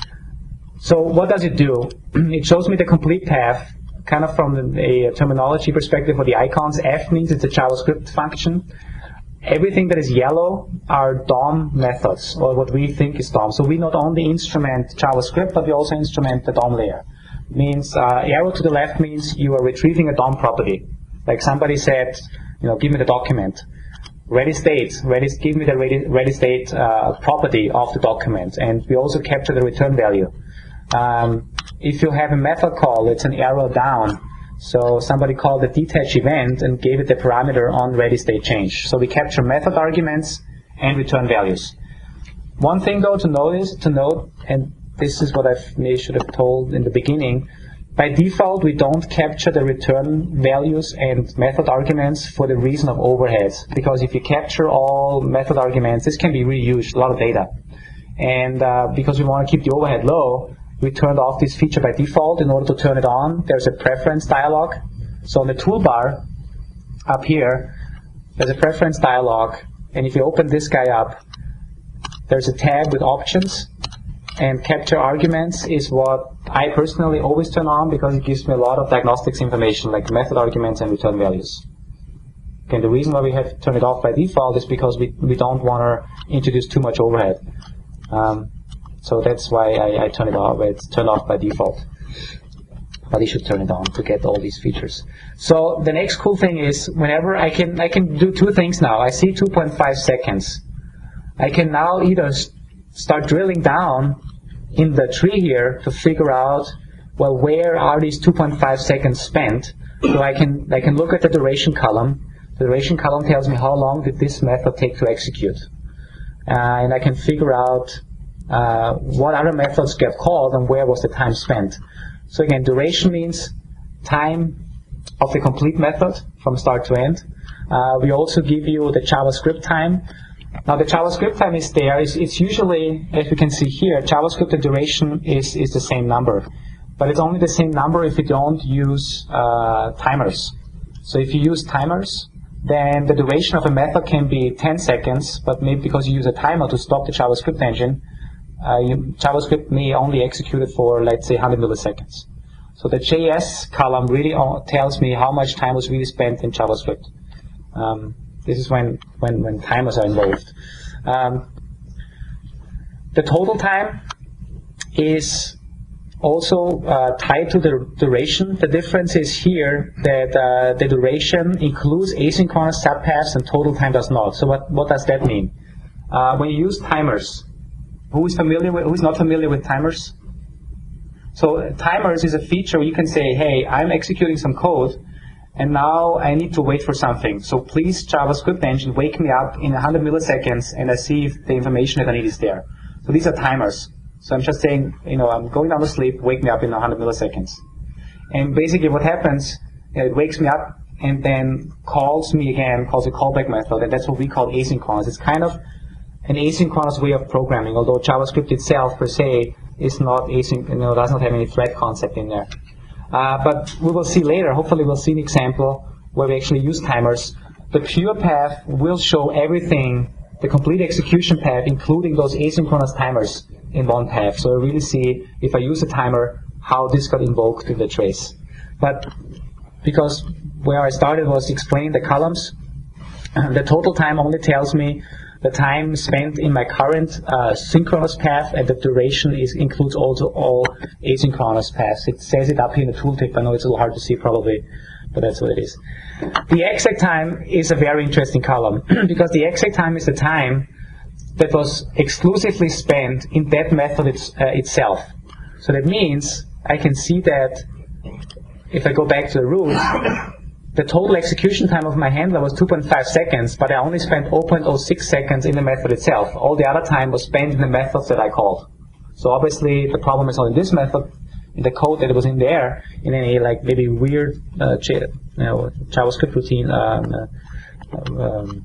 Speaker 1: so what does it do? It shows me the complete path, kind of from the, a terminology perspective for the icons. F means it's a JavaScript function. Everything that is yellow are D O M methods, or what we think is D O M. So we not only instrument JavaScript, but we also instrument the D O M layer. It means uh, arrow to the left means you are retrieving a D O M property. Like somebody said, you know, give me the document. Ready state, ready, give me the ready, ready state uh, property of the document. And we also capture the return value. Um, if you have a method call, it's an arrow down. So somebody called a detach event and gave it the parameter on ready state change. So we capture method arguments and return values. One thing though to notice, to note, and this is what I may should have told in the beginning, by default, we don't capture the return values and method arguments for the reason of overhead. Because if you capture all method arguments, this can be really huge, a lot of data. And uh, because we want to keep the overhead low, we turned off this feature by default. In order to turn it on, there's a preference dialog. So on the toolbar up here, there's a preference dialog. And if you open this guy up, there's a tab with options. And capture arguments is what I personally always turn on, because it gives me a lot of diagnostics information, like method arguments and return values. Okay, the reason why we have to turn it off by default is because we, we don't want to introduce too much overhead. Um, so that's why I, I turn it off. It's turned off by default. but you should turn it on to get all these features. So the next cool thing is whenever I can I can do two things now. I see two point five seconds. I can now either s- start drilling down in the tree here to figure out, well, where are these two point five seconds spent? So I can I can look at the duration column. The duration column tells me how long did this method take to execute, uh, and I can figure out uh, what other methods get called and where was the time spent. So again, duration means time of the complete method from start to end. Uh, we also give you the JavaScript time. Now the JavaScript time is there. It's, it's usually, as you can see here, JavaScript the duration is, is the same number. But it's only the same number if you don't use uh, timers. So if you use timers, then the duration of a method can be ten seconds, but maybe because you use a timer to stop the JavaScript engine, uh, you, JavaScript may only execute it for, let's say, one hundred milliseconds. So the J S column really tells me how much time was really spent in JavaScript. Um, this is when, when, when timers are involved. Um, the total time is also uh, tied to the duration. The difference is here that uh, the duration includes asynchronous subpaths and total time does not. So what, what does that mean? Uh, when you use timers, who is familiar with, who is not familiar with timers? So uh, timers is a feature where you can say, hey, I'm executing some code and now I need to wait for something. So please, JavaScript engine, wake me up in one hundred milliseconds and I see if the information that I need is there. So these are timers. So I'm just saying, you know, I'm going down to sleep, wake me up in one hundred milliseconds. And basically what happens, you know, it wakes me up and then calls me again, calls a callback method, and that's what we call asynchronous. It's kind of an asynchronous way of programming, although JavaScript itself per se is not async, you know, does not have any thread concept in there. Uh, but we will see later, hopefully we'll see an example where we actually use timers. The pure path will show everything, the complete execution path, including those asynchronous timers in one path. So I really see, if I use a timer, how this got invoked in the trace. But because where I started was explaining the columns, the total time only tells me the time spent in my current uh, synchronous path, and the duration is, includes also all asynchronous paths. It says it up here in the tooltip. I know it's a little hard to see probably, but that's what it is. The exec time is a very interesting column because the exec time is the time that was exclusively spent in that method it's, uh, itself. So that means I can see that if I go back to the root, the total execution time of my handler was two point five seconds, but I only spent zero point zero six seconds in the method itself. All the other time was spent in the methods that I called. So obviously the problem is not in this method, in the code that was in there, in any like maybe weird uh, you know, JavaScript routine um, uh, um,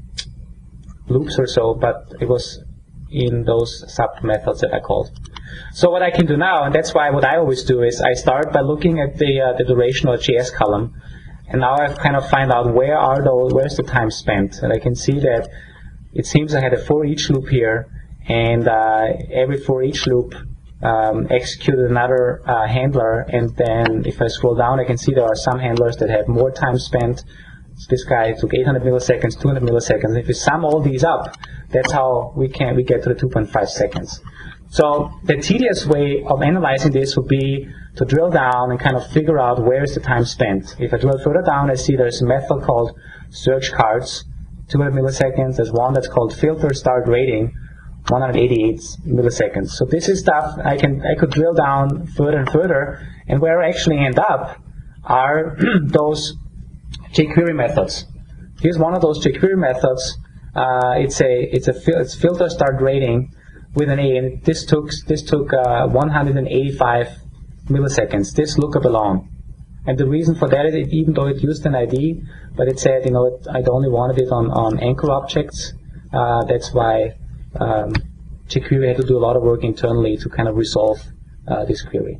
Speaker 1: loops or so, but it was in those sub methods that I called. So what I can do now, and that's why what I always do is I start by looking at the uh, the duration or J S column, and now I kind of find out where are those, where's the time spent, and I can see that it seems I had a for each loop here, and uh, every for each loop um, executed another uh, handler, and then if I scroll down, I can see there are some handlers that have more time spent. So this guy took eight hundred milliseconds, two hundred milliseconds. If you sum all these up, that's how we can we get to the two point five seconds. So the tedious way of analyzing this would be to drill down and kind of figure out where is the time spent. If I drill further down, I see there's a method called search cards, two hundred milliseconds. There's one that's called filter start rating, one hundred eighty-eight milliseconds. So this is stuff I can I could drill down further and further, and where I actually end up are those jQuery methods. Here's one of those jQuery methods. Uh, it's a it's a fil it's filter start rating with an A, and this took this took uh, one hundred eighty-five milliseconds. This lookup alone, and the reason for that is it, even though it used an I D, but it said you know it, I only wanted it on on anchor objects. Uh, that's why um, jQuery had to do a lot of work internally to kind of resolve uh, this query.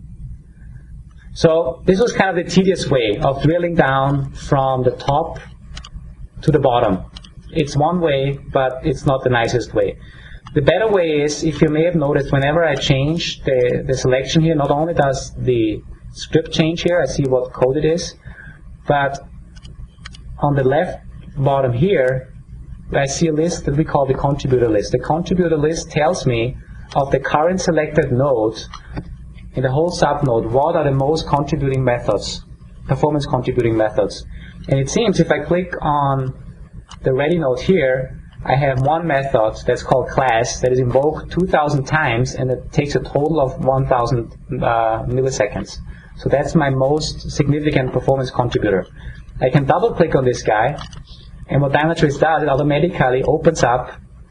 Speaker 1: So this was kind of the tedious way of drilling down from the top to the bottom. It's one way, but it's not the nicest way. The better way is, if you may have noticed, whenever I change the, the selection here, not only does the script change here, I see what code it is, but on the left bottom here, I see a list that we call the contributor list. The contributor list tells me of the current selected node in the whole subnode, what are the most contributing methods, performance contributing methods. And it seems if I click on the ready node here, I have one method that's called class that is invoked two thousand times, and it takes a total of one thousand uh, milliseconds. So that's my most significant performance contributor. I can double click on this guy, and what Dynatrace does, it automatically opens up.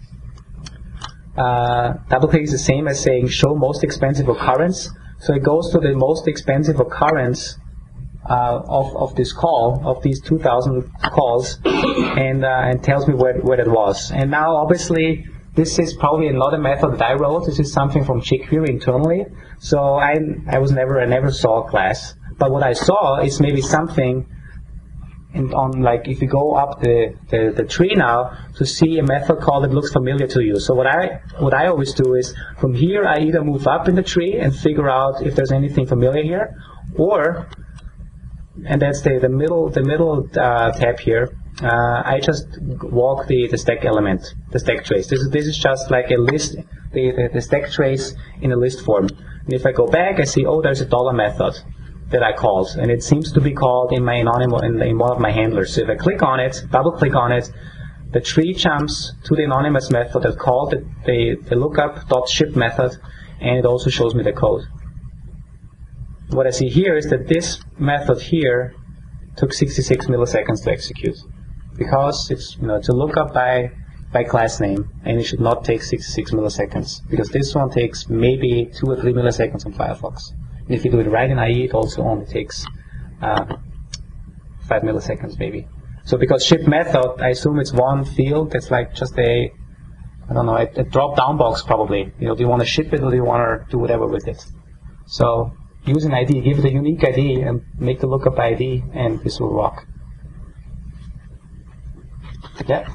Speaker 1: Uh, double click is the same as saying show most expensive occurrence. So it goes to the most expensive occurrence uh, of, of this call, of these two thousand calls, and, uh, and tells me where, where it was. And now, obviously, this is probably another method that I wrote. This is something from jQuery internally. So I, I was never, I never saw a class. But what I saw is maybe something in, on, like, if you go up the, the, the tree now to see a method call that looks familiar to you. So what I, what I always do is, from here, I either move up in the tree and figure out if there's anything familiar here, or, and that's the, the middle, the middle uh, tab here, uh, I just walk the, the stack element, the stack trace. This is, this is just like a list, the, the, the stack trace in a list form. And if I go back, I see, oh, there's a dollar method that I called, and it seems to be called in my anonymous, in, in one of my handlers. So if I click on it, double click on it, the tree jumps to the anonymous method that called the, the, the lookup.ship method, and it also shows me the code. What I see here is that this method here took sixty-six milliseconds to execute, because it's, you know, it's a lookup by by class name, and it should not take sixty-six milliseconds, because this one takes maybe two or three milliseconds on Firefox. And if you do it right in I E, it also only takes uh, five milliseconds maybe. So because ship method, I assume it's one field that's like just a, I don't know, a, a drop-down box probably. You know, do you want to ship it or do you want to do whatever with it? So use an I D, give it a unique I D, and make the lookup I D, and this will rock. Yeah.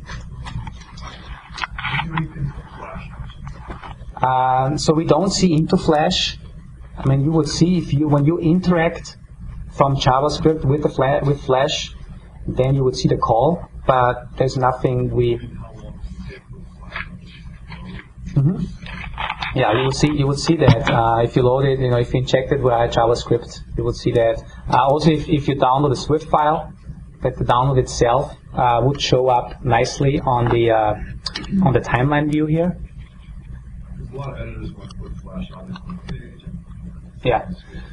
Speaker 1: Um, so we don't see into Flash. I mean, you would see if you, when you interact from JavaScript with the fla with Flash, then you would see the call, but there's nothing we. Mm-hmm. Yeah, you would see you would see that uh, if you load it, you know, if you inject it via JavaScript, you would see that. Uh, also, if, if you download a Swift file, that the download itself uh, would show up nicely on the uh, on the timeline view here.
Speaker 9: There's a lot of editors want to put Flash on this page.
Speaker 1: Yeah.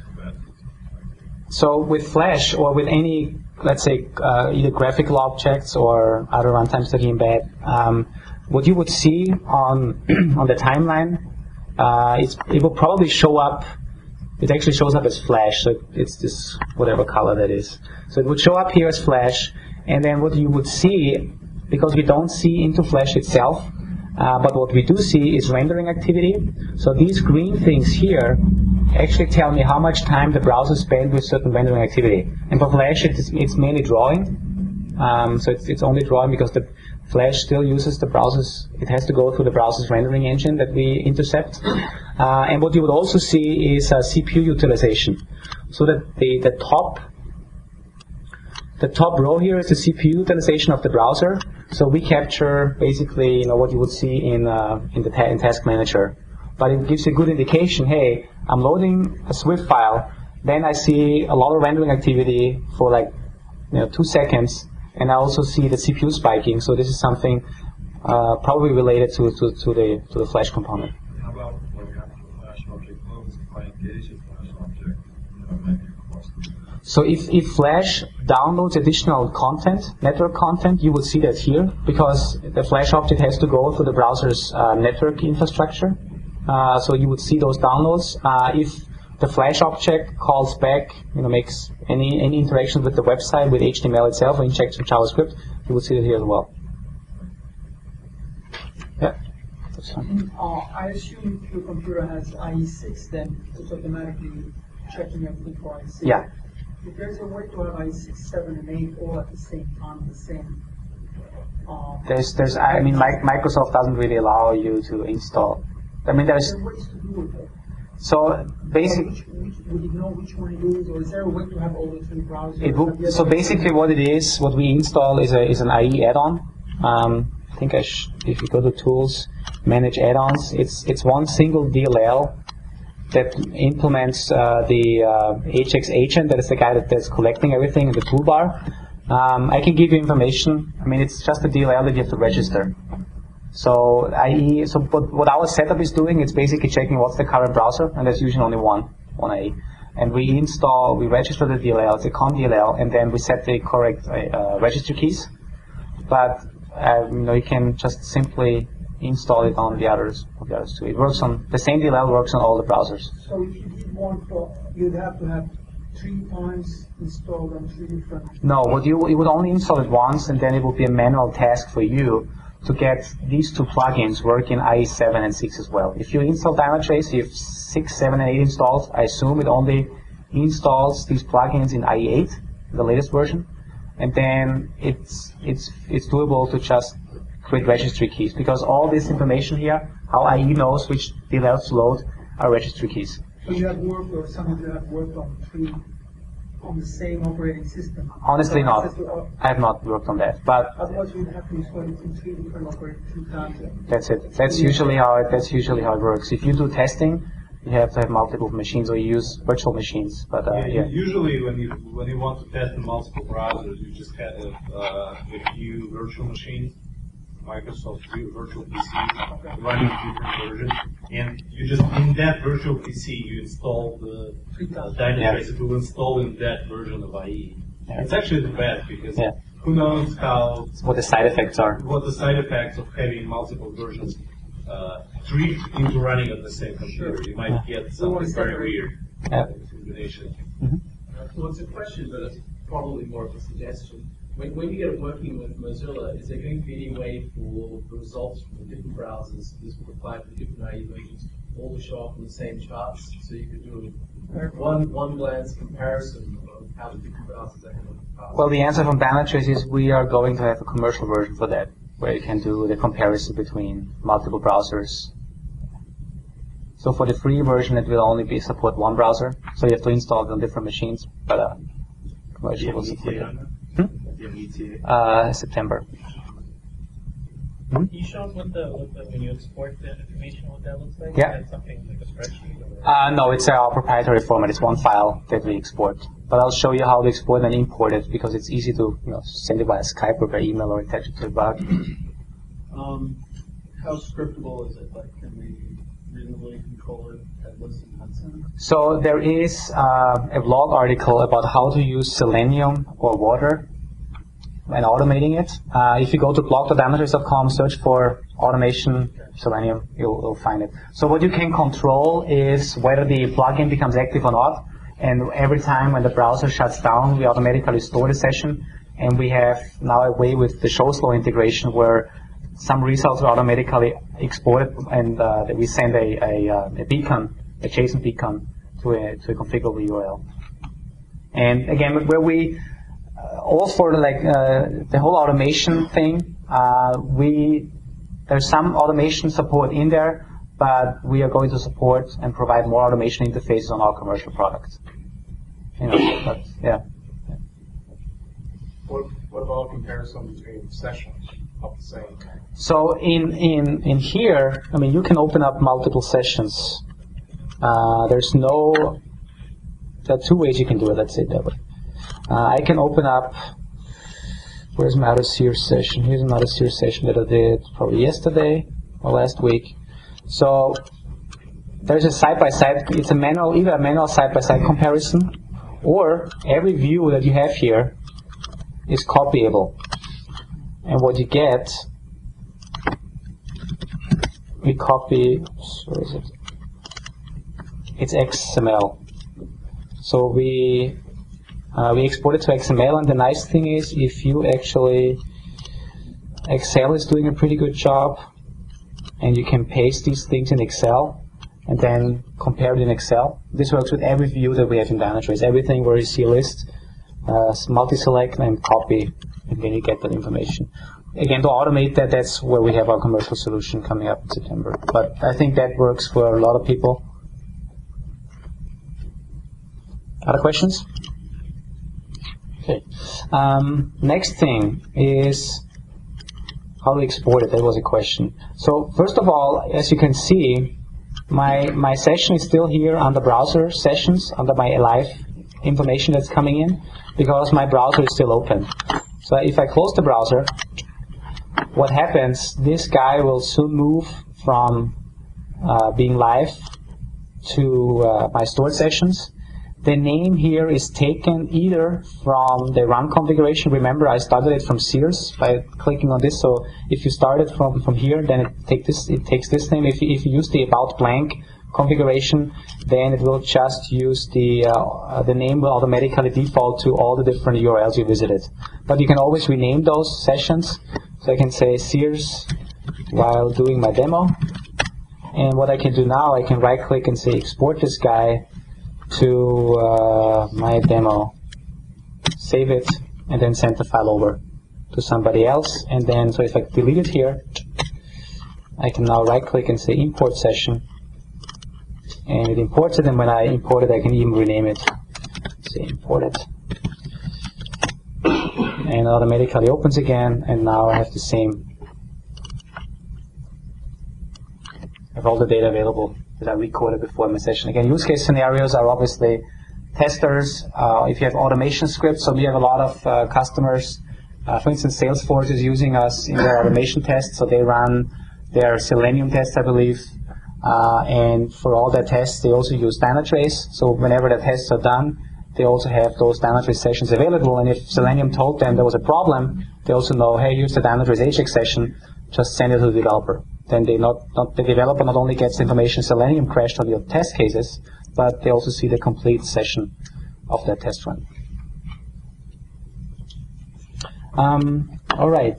Speaker 1: So with Flash or with any, let's say, uh, either graphical objects or other runtimes that you embed, um, what you would see on on the timeline, uh, it's, it will probably show up. It actually shows up as Flash, so it's this whatever color that is. So it would show up here as Flash, and then what you would see, because we don't see into Flash itself, uh, but what we do see is rendering activity. So these green things here actually tell me how much time the browser spent with certain rendering activity. And for Flash, it's, it's mainly drawing. Um, so it's, it's only drawing because the Flash still uses the browser's, it has to go through the browser's rendering engine that we intercept. Uh, and what you would also see is uh, C P U utilization. So that the, the top the top row here is the C P U utilization of the browser. So we capture basically, you know, what you would see in uh, in the ta in Task Manager. But it gives you a good indication, hey, I'm loading a Swift file, then I see a lot of rendering activity for like, you know, two seconds, and I also see the C P U spiking. So this is something uh, probably related to, to, to the to the Flash component.
Speaker 9: How about what we have for Flash object loads, if I engage a Flash object, you know, maybe across the
Speaker 1: So if, if Flash downloads additional content, network content, you will see that here, because the Flash object has to go through the browser's uh, network infrastructure. Uh, so you would see those downloads. Uh, if the Flash object calls back, you know, makes any any interaction with the website, with H T M L itself, or injects some JavaScript, you will see it here as well. Yeah. That's fine.
Speaker 2: Uh, I assume if your computer has I E six, then it's automatically checking everything for I E six.
Speaker 1: Yeah.
Speaker 2: If there's a way to have I E six, seven, and eight all at the same time, the same. Uh,
Speaker 1: There's there's I mean, Microsoft doesn't really allow you to install. I mean, there's
Speaker 2: there are ways to do it.
Speaker 1: so basically.
Speaker 2: Which, which, would you know which one it is, or is there a way to have all the three browsers?
Speaker 1: It would, so basically what it is, what we install is a is an I E add-on. Um, I think I sh if you go to Tools, Manage Add-ons, it's it's one single D L L that implements uh, the uh, Ajax agent. That is the guy that, that's collecting everything in the toolbar. Um, I can give you information. I mean, it's just a D L L that you have to register. So, that is, so what, what our setup is doing, it's basically checking what's the current browser, and there's usually only one, one A. And we install, we register the D L L, it's a COM D L L, and then we set the correct uh, registry keys. But uh, you know, you can just simply install it on the others, on the others too. It works on the same D L L works on all the browsers.
Speaker 2: So if you did one for, you'd have to have three times installed on three different.
Speaker 1: No, what you you would only install it once, and then it would be a manual task for you to get these two plugins work in I E seven and six as well. If you install Dynatrace, you have six, seven, and eight installed. I assume it only installs these plugins in I E eight, the latest version, and then it's it's it's doable to just create registry keys, because all this information here, how I E knows which D L Ls to load, are registry keys.
Speaker 2: So you have worked, or some of you have worked on three, on the same operating system?
Speaker 1: Honestly,
Speaker 2: So
Speaker 1: not.
Speaker 2: access to all-
Speaker 1: I have not worked on that, but
Speaker 2: Otherwise, you'd have to install it in three different operating systems.
Speaker 1: that's it. That's usually how it, that's usually how it works. If you do testing, you have to have multiple machines, or you use virtual machines. But uh,
Speaker 9: Yeah,
Speaker 1: yeah,
Speaker 9: Usually, when you when you want to test in multiple browsers, you just have uh, a few virtual machines, Microsoft virtual P Cs running different versions, and you just in that virtual P C you install the uh, Dynatrace. It will install in that version of I E.
Speaker 1: Yeah.
Speaker 9: It's actually the best because
Speaker 1: Yeah.
Speaker 9: who knows how
Speaker 1: what the side effects are.
Speaker 9: what the side effects of having multiple versions, uh, three into running on the same computer. You might get something very weird
Speaker 1: Yeah.
Speaker 9: combination.
Speaker 10: Well, it's a question, but it's probably more of a suggestion. When, when you get working with Mozilla, is there going to be any way for the results from the different browsers, this would apply to the different I E versions, all to show up in the same charts, so you could do a one one glance comparison of how the different browsers are handling the past?
Speaker 1: Well, the answer from Dynatrace is we are going to have a commercial version for that, where you can do the comparison between multiple browsers. So for the free version, it will only be support one browser, so you have to install it on different machines. But uh, commercial will support that. Hmm? Uh, September.
Speaker 3: Can you show us what the, what the, when you export the information, what that looks like?
Speaker 1: Yeah.
Speaker 3: Is that something like a spreadsheet? Or?
Speaker 1: Uh, no, it's our proprietary format. It's one file that we export. But I'll show you how to export and import it, because it's easy to you know, send it via Skype or by email or attach it to a blog.
Speaker 10: Um, how scriptable is it? Like, can we reasonably control it at less than consent?
Speaker 1: So there is uh, a blog article about how to use Selenium or Water and automating it. Uh, if you go to blog dot dynatrace dot com, search for automation Selenium, you'll, you'll find it. So what you can control is whether the plugin becomes active or not. And every time when the browser shuts down, we automatically store the session. And we have now a way with the ShowSlow integration where some results are automatically exported, and uh, that we send a, a, uh, a beacon, a JSON beacon, to a, to a configurable U R L. And again, where we uh, all for the, like uh, the whole automation thing, uh, we there's some automation support in there, but we are going to support and provide more automation interfaces on our commercial products. You know, but yeah.
Speaker 4: What, what about comparison between sessions of the same?
Speaker 1: So in, in, in here, I mean, you can open up multiple sessions. Uh, there's no, there are two ways you can do it, let's say it that way. Uh, I can open up, where's my other Seer session? Here's another Seer session that I did probably yesterday or last week. So there's a side-by-side, it's a manual, either a manual side-by-side comparison, or every view that you have here is copyable. And what you get, we copy, where is it? It's X M L. So we uh, we export it to X M L, and the nice thing is, if you actually, Excel is doing a pretty good job, and you can paste these things in Excel, and then compare it in Excel. This works with every view that we have in Dynatrace. Everything where you see a list, uh, multi-select and copy, and then you get that information. Again, to automate that, that's where we have our commercial solution coming up in September. But I think that works for a lot of people. Other questions? Okay. Um, next thing is how to export it. That was a question. So first of all, as you can see, my my session is still here under browser sessions, under my live information that's coming in, because my browser is still open. So if I close the browser, what happens, this guy will soon move from uh, being live to uh, my stored sessions. The name here is taken either from the run configuration. Remember, I started it from Sears by clicking on this. So if you start it from, from here, then it, take this, it takes this name. If you, if you use the about blank configuration, then it will just use the uh, the name will automatically default to all the different U R Ls you visited. But you can always rename those sessions. So I can say Sears while doing my demo. And what I can do now, I can right click and say export this guy to uh, my demo, save it, and then send the file over to somebody else. And then, so if I delete it here, I can now right click and say import session, and it imports it. And when I import it, I can even rename it. Say import it, and it automatically opens again. And now I have the same. I have all the data available that I recorded before my session. Again, use case scenarios are obviously testers. Uh, if you have automation scripts, so we have a lot of uh, customers. Uh, for instance, Salesforce is using us in their automation tests, so they run their Selenium tests, I believe. Uh, and for all their tests, they also use Dynatrace. So whenever the tests are done, they also have those Dynatrace sessions available. And if Selenium told them there was a problem, they also know, hey, use the Dynatrace Ajax session, just send it to the developer. Then they not, not the developer not only gets information Selenium crashed on your test cases, but they also see the complete session of that test run. Um, all right.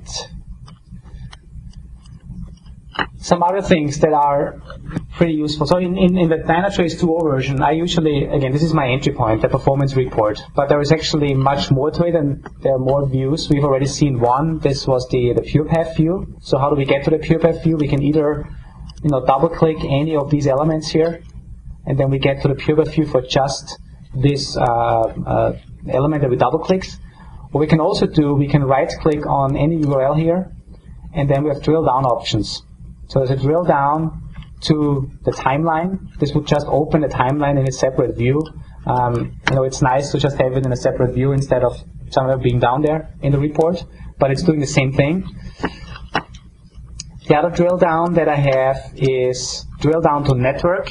Speaker 1: Some other things that are pretty useful. So in, in, in the Dynatrace two point oh version, I usually, again, this is my entry point, the performance report, but there is actually much more to it, and there are more views. We've already seen one. This was the, the PurePath view. So how do we get to the PurePath view? We can either, you know, double-click any of these elements here, and then we get to the PurePath view for just this uh, uh, element that we double-clicked. What we can also do, we can right-click on any U R L here, and then we have drill-down options. So as a drill down to the timeline, this would just open the timeline in a separate view. Um, you know, it's nice to just have it in a separate view instead of somewhere being down there in the report, but it's doing the same thing. The other drill down that I have is drill down to network.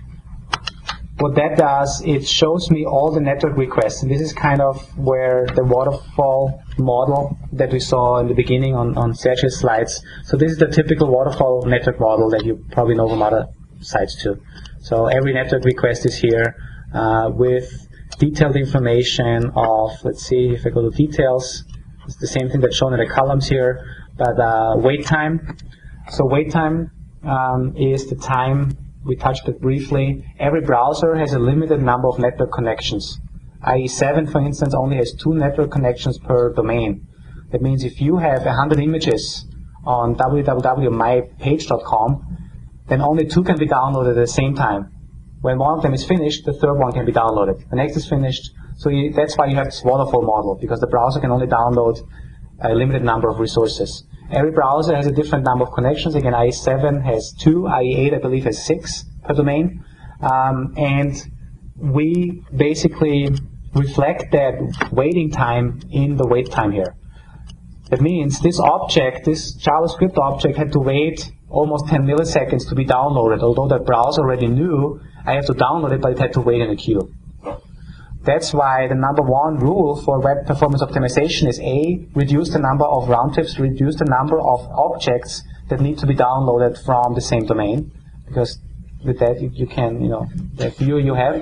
Speaker 1: What that does, it shows me all the network requests, and this is kind of where the waterfall model that we saw in the beginning on, on Sergio's slides. So this is the typical waterfall network model that you probably know from other sites too. So every network request is here uh, with detailed information of, let's see if I go to details, it's the same thing that's shown in the columns here, but uh, wait time. So wait time um, is the time. We touched it briefly. Every browser has a limited number of network connections. I E seven, for instance, only has two network connections per domain. That means if you have one hundred images on w w w dot my page dot com, then only two can be downloaded at the same time. When one of them is finished, the third one can be downloaded. The next is finished. So you, that's why you have this waterfall model, because the browser can only download a limited number of resources. Every browser has a different number of connections. Again, I E seven has two, I E eight, I believe, has six per domain. Um, and we basically reflect that waiting time in the wait time here. That means this object, this JavaScript object, had to wait almost ten milliseconds to be downloaded, although the browser already knew I have to download it, but it had to wait in a queue. That's why the number one rule for web performance optimization is A, reduce the number of round trips, reduce the number of objects that need to be downloaded from the same domain, because with that you, you can, you know, the view you have,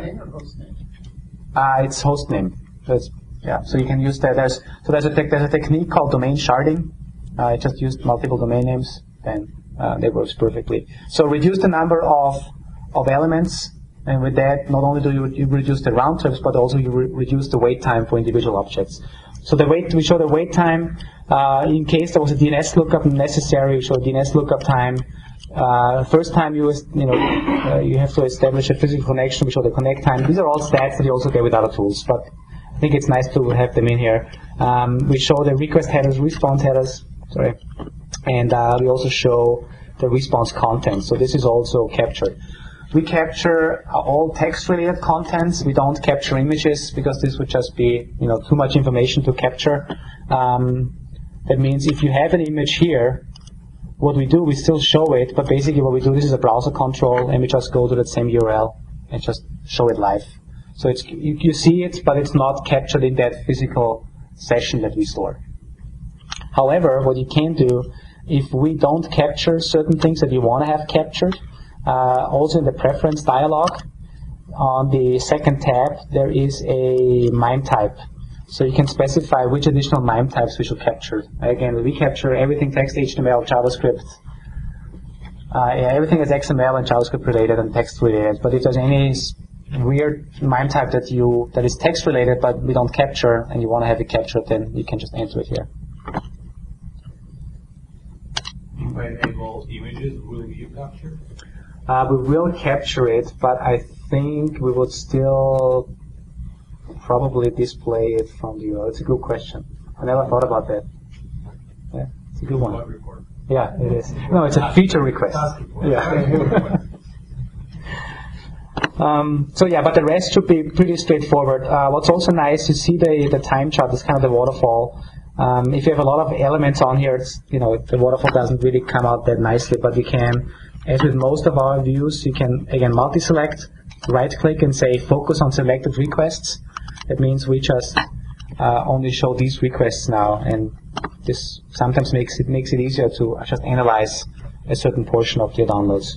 Speaker 1: uh, it's host name. So it's, yeah, so you can use that. There's, so there's a, te there's a technique called domain sharding. Uh, I just used multiple domain names, and uh, that works perfectly. So reduce the number of, of elements. And with that, not only do you, you reduce the round trips, but also you re reduce the wait time for individual objects. So the wait, we show the wait time. Uh, in case there was a D N S lookup necessary, we show D N S lookup time. Uh, first time you, you know, uh, you have to establish a physical connection, we show the connect time. These are all stats that you also get with other tools, but I think it's nice to have them in here. Um, we show the request headers, response headers, sorry, and uh, we also show the response content. So this is also captured. We capture all text-related contents. We don't capture images because this would just be, you know, too much information to capture. Um, that means if you have an image here, what we do, we still show it, but basically what we do, this is a browser control, and we just go to that same U R L and just show it live. So it's you, you see it, but it's not captured in that physical session that we store. However, what you can do, if we don't capture certain things that you want to have captured, uh, also in the preference dialog, on the second tab, there is a MIME type. So you can specify which additional MIME types we should capture. Again, we capture everything text, H T M L, JavaScript, uh, yeah, everything is X M L and JavaScript related and text related. But if there's any weird MIME type that you that is text related but we don't capture and you want to have it captured, then you can just enter it here.
Speaker 9: If I enable images, will you capture?
Speaker 1: Uh, we will capture it, but I think we would still probably display it from the U R L. It's a good question. I never thought about that. Yeah, it's a good one. Yeah, it is. No, it's a feature request. Yeah. um, so yeah, but the rest should be pretty straightforward. Uh, what's also nice, you see the the time chart. It's kind of the waterfall. Um, if you have a lot of elements on here, it's, you know, the waterfall doesn't really come out that nicely, but you can, as with most of our views, you can again multi-select, right-click, and say focus on selected requests. That means we just uh, only show these requests now, and this sometimes makes it makes it easier to just analyze a certain portion of your downloads.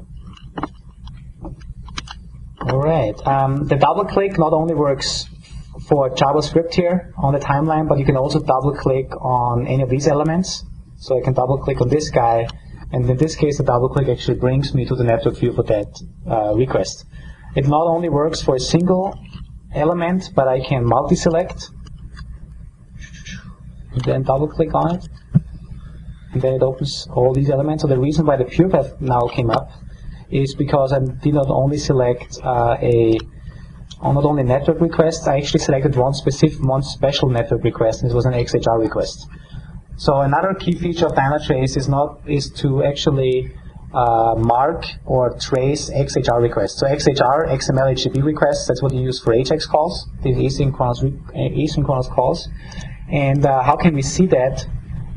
Speaker 1: All right. Um, the double click not only works for JavaScript here on the timeline, but you can also double click on any of these elements. So I can double click on this guy, and in this case, the double click actually brings me to the network view for that uh, request. It not only works for a single element, but I can multi-select, and then double-click on it, and then it opens all these elements. So the reason why the PurePath now came up is because I did not only select uh, a not only network requests, I actually selected one specific, one special network request, and it was an X H R request. So another key feature of Dynatrace is not is to actually Uh, mark or trace X H R requests. So X H R, X M L, H T T P requests, that's what you use for Ajax calls, these asynchronous, asynchronous calls. And uh, how can we see that?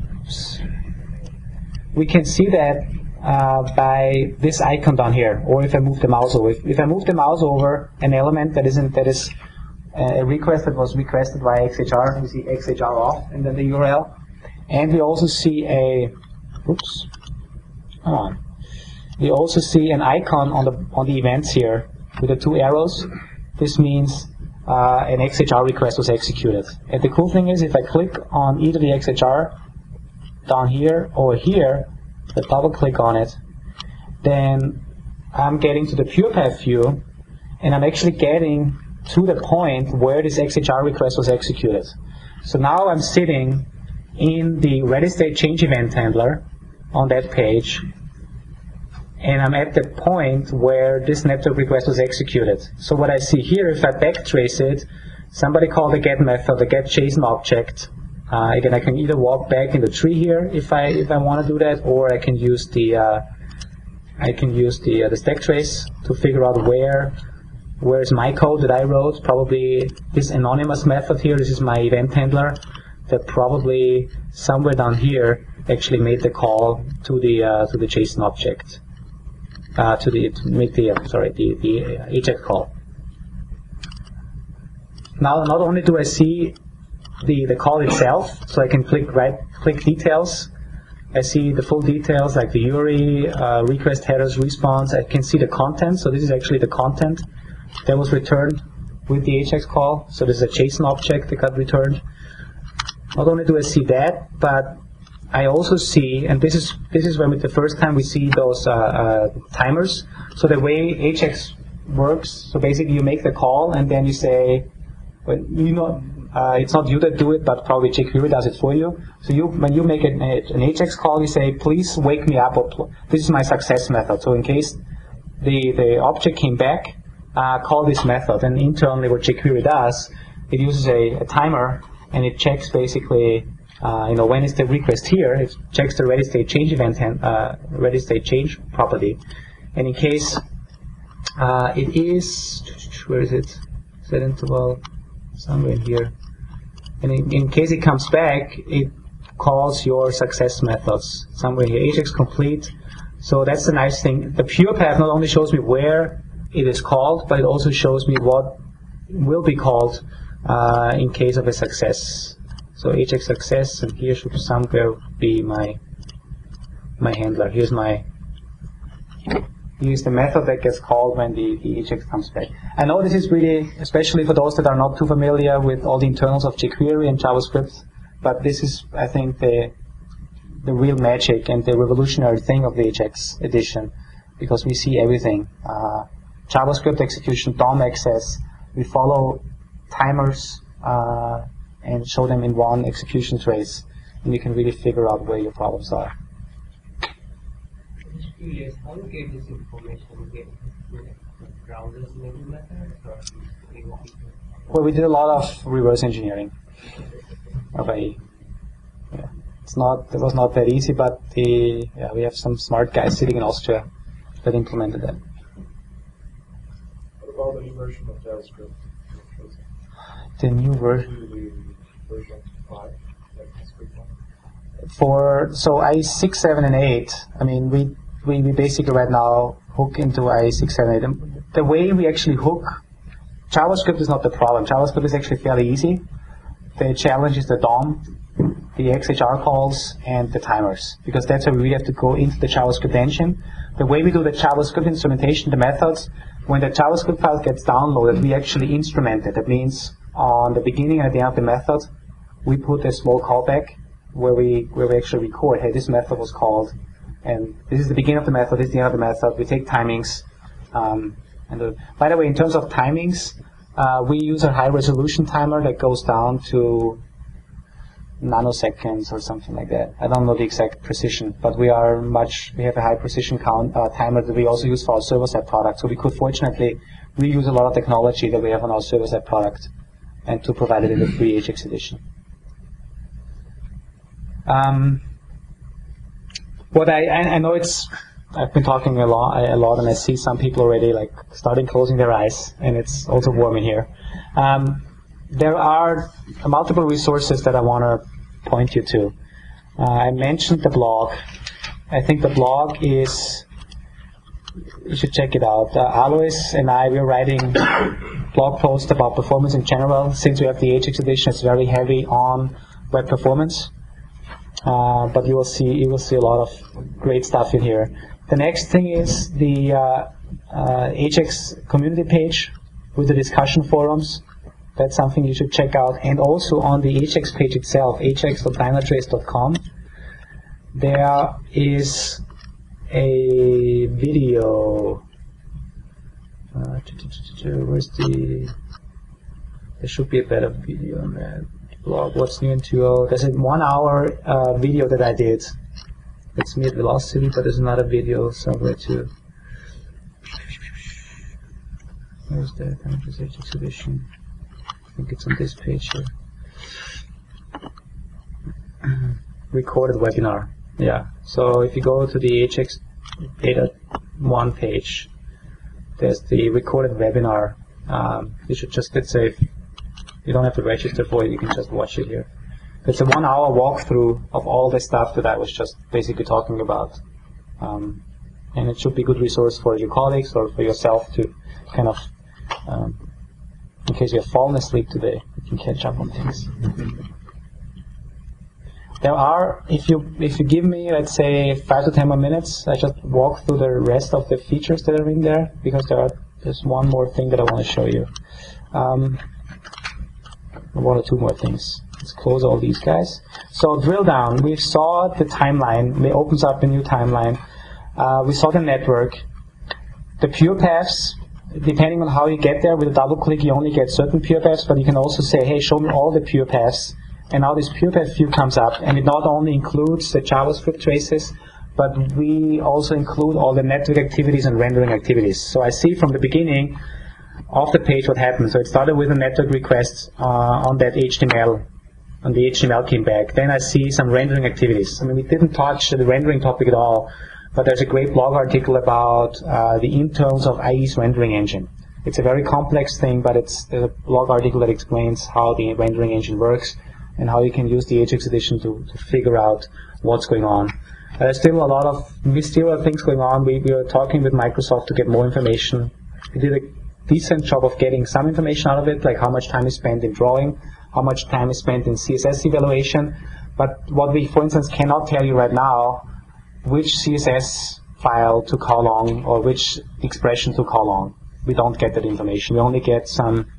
Speaker 1: We can see that uh, by this icon down here, or if I move the mouse over. If, if I move the mouse over an element that isn't that is a request that was requested via X H R, we see X H R off, and then the U R L. And we also see a, oops, come on. We also see an icon on the on the events here with the two arrows. This means uh, an X H R request was executed. And the cool thing is, if I click on either the X H R down here or here, I double click on it, then I'm getting to the PurePath view, and I'm actually getting to the point where this X H R request was executed. So now I'm sitting in the ready state change event handler on that page, and I'm at the point where this network request was executed. So what I see here, if I backtrace it, somebody called a get method, a get JSON object. Uh, again, I can either walk back in the tree here if I if I want to do that, or I can use the uh, I can use the uh, the stack trace to figure out where where is my code that I wrote. Probably this anonymous method here. This is my event handler that probably somewhere down here actually made the call to the uh, to the JSON object. Uh, to the to make the uh, sorry the the Ajax call. Now, not only do I see the the call itself, so I can click right click details. I see the full details like the U R I, uh, request headers, response. I can see the content. So this is actually the content that was returned with the Ajax call. So this is a JSON object that got returned. Not only do I see that, but I also see, and this is this is when we, the first time we see those uh, uh, timers. So the way Ajax works, so basically you make the call and then you say, well, you know, uh, it's not you that do it, but probably jQuery does it for you. So you, when you make an, an Ajax call, you say, please wake me up, or pl- this is my success method. So in case the the object came back, uh, call this method. And internally, what jQuery does, it uses a, a timer and it checks basically. Uh, you know, when is the request here? It checks the ready state change event, uh, ready state change property, and in case Uh, it is, where is it? Set interval, somewhere in here. And in, in case it comes back, it calls your success methods somewhere here. Ajax complete. So that's the nice thing. The pure path not only shows me where it is called, but it also shows me what will be called uh, in case of a success. So Ajax success, and here should somewhere be my my handler. Here's my here's the method that gets called when the, the Ajax comes back. I know this is really, especially for those that are not too familiar with all the internals of jQuery and JavaScript, but this is, I think, the the real magic and the revolutionary thing of the Ajax edition, because we see everything. Uh, JavaScript execution, D O M access, we follow timers uh, and show them in one execution trace, and you can really figure out where your problems are.
Speaker 8: Just curious, how do you get this information? You get the browser's maybe method, or you
Speaker 1: Well, we did a lot of reverse engineering of A E. Yeah. It's not, it was not that easy, but the, yeah, we have some smart guys sitting in Austria that implemented that.
Speaker 4: What about the new version of JavaScript?
Speaker 1: The new version.
Speaker 4: The version five, like this quick one.
Speaker 1: For, so I E six, seven, and eight, I mean, we, we, we basically right now hook into I E six, seven, eight. And the way we actually hook, JavaScript is not the problem. JavaScript is actually fairly easy. The challenge is the D O M, the X H R calls, and the timers, because that's where we really have to go into the JavaScript engine. The way we do the JavaScript instrumentation, the methods, when the JavaScript file gets downloaded, we actually instrument it. That means on the beginning and at the end of the method, we put a small callback where we where we actually record, hey, this method was called, and this is the beginning of the method, this is the end of the method. We take timings. Um, and the, by the way, in terms of timings, uh, we use a high-resolution timer that goes down to nanoseconds or something like that. I don't know the exact precision, but we are much. We have a high precision count uh, timer that we also use for our server-side product. So we could fortunately reuse a lot of technology that we have on our server-side product, and to provide it in the free Ajax edition. Um, what I, I I know it's. I've been talking a lot, a lot, and I see some people already like starting closing their eyes, and it's also warm in here. Um, there are multiple resources that I want to point you to. Uh, I mentioned the blog. I think the blog is. You should check it out. Uh, Alois and I, we're writing blog posts about performance in general. Since we have the Ajax edition, it's very heavy on web performance. Uh, but you will see, you will see a lot of great stuff in here. The next thing is the uh, uh, Ajax community page with the discussion forums. That's something you should check out. And also on the Ajax page itself, ajax dot dynatrace dot com, there is a video. Uh, where's the? There should be a better video on that blog. What's new in two point oh? There's a one-hour uh, video that I did. It's me at Velocity, but there's another video somewhere too. Where's the Dynatrace Ajax edition? I think it's on this page here. Recorded webinar. Yeah. So if you go to the Ajax Data One page, there's the recorded webinar. Um, you should just, let's say, you don't have to register for it, you can just watch it here. It's a one-hour walkthrough of all the stuff that I was just basically talking about. Um, and it should be a good resource for your colleagues or for yourself to kind of, um, in case you have fallen asleep today, you can catch up on things. There are, if you if you give me, let's say, five to ten more minutes, I just walk through the rest of the features that are in there, because there are there's one more thing that I want to show you. Um, one or two more things. Let's close all these guys. So drill down. We saw the timeline. It opens up a new timeline. Uh, we saw the network. The pure paths, depending on how you get there, with a double click you only get certain pure paths, but you can also say, hey, show me all the pure paths. And now this pure path view comes up, and it not only includes the JavaScript traces, but we also include all the network activities and rendering activities. So I see from the beginning of the page what happened. So it started with a network request uh, on that H T M L. And the H T M L came back. Then I see some rendering activities. I mean, we didn't touch the rendering topic at all, but there's a great blog article about uh, the internals of I E's rendering engine. It's a very complex thing, but it's there's a blog article that explains how the rendering engine works and how you can use the Ajax edition to, to figure out what's going on. Uh, there's still a lot of mysterious things going on. We, we are talking with Microsoft to get more information. We did a decent job of getting some information out of it, like how much time is spent in drawing, how much time is spent in C S S evaluation. But what we, for instance, cannot tell you right now, which C S S file took how long or which expression took how long. We don't get that information. We only get some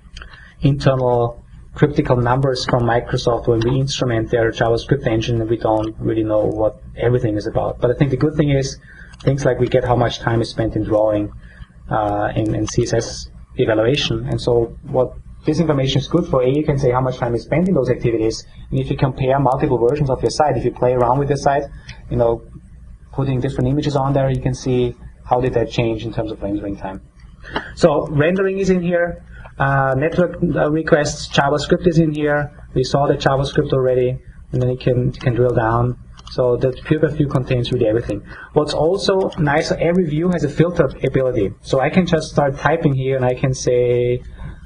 Speaker 1: internal cryptical numbers from Microsoft when we instrument their JavaScript engine, and we don't really know what everything is about. But I think the good thing is things like we get how much time is spent in drawing, uh, in, in C S S evaluation. And so what this information is good for, A, you can say how much time is spent in those activities, and if you compare multiple versions of your site, if you play around with your site, you know, putting different images on there, you can see how did that change in terms of rendering time. So rendering is in here. Uh, network uh, requests, JavaScript is in here. We saw the JavaScript already, and then you can you can drill down. So the PurePath view contains really everything. What's also nice, every view has a filter ability. So I can just start typing here, and I can say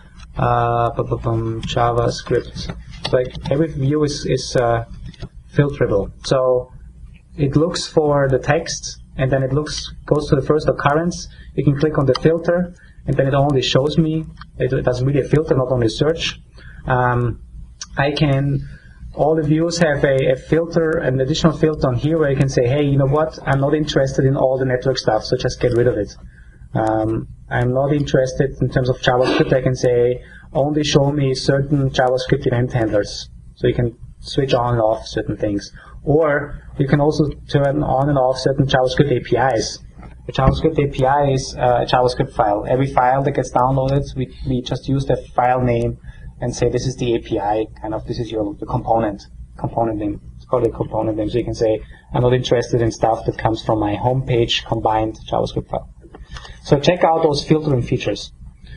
Speaker 1: uh, JavaScript. Like every view is is uh, filterable. So it looks for the text, and then it looks goes to the first occurrence. You can click on the filter, and then it only shows me. It, it does really a filter, not only search. Um, I can, all the views have a, a filter, an additional filter on here where you can say, hey, you know what, I'm not interested in all the network stuff, so just get rid of it. Um, I'm not interested in terms of JavaScript. I can say, only show me certain JavaScript event handlers. So you can switch on and off certain things. Or you can also turn on and off certain JavaScript A P Is. A JavaScript A P I is a JavaScript file. Every file that gets downloaded, we, we just use the file name and say this is the A P I, kind of this is your the component, component name. It's called a component name. So you can say, I'm not interested in stuff that comes from my home page combined JavaScript file. So check out those filtering features.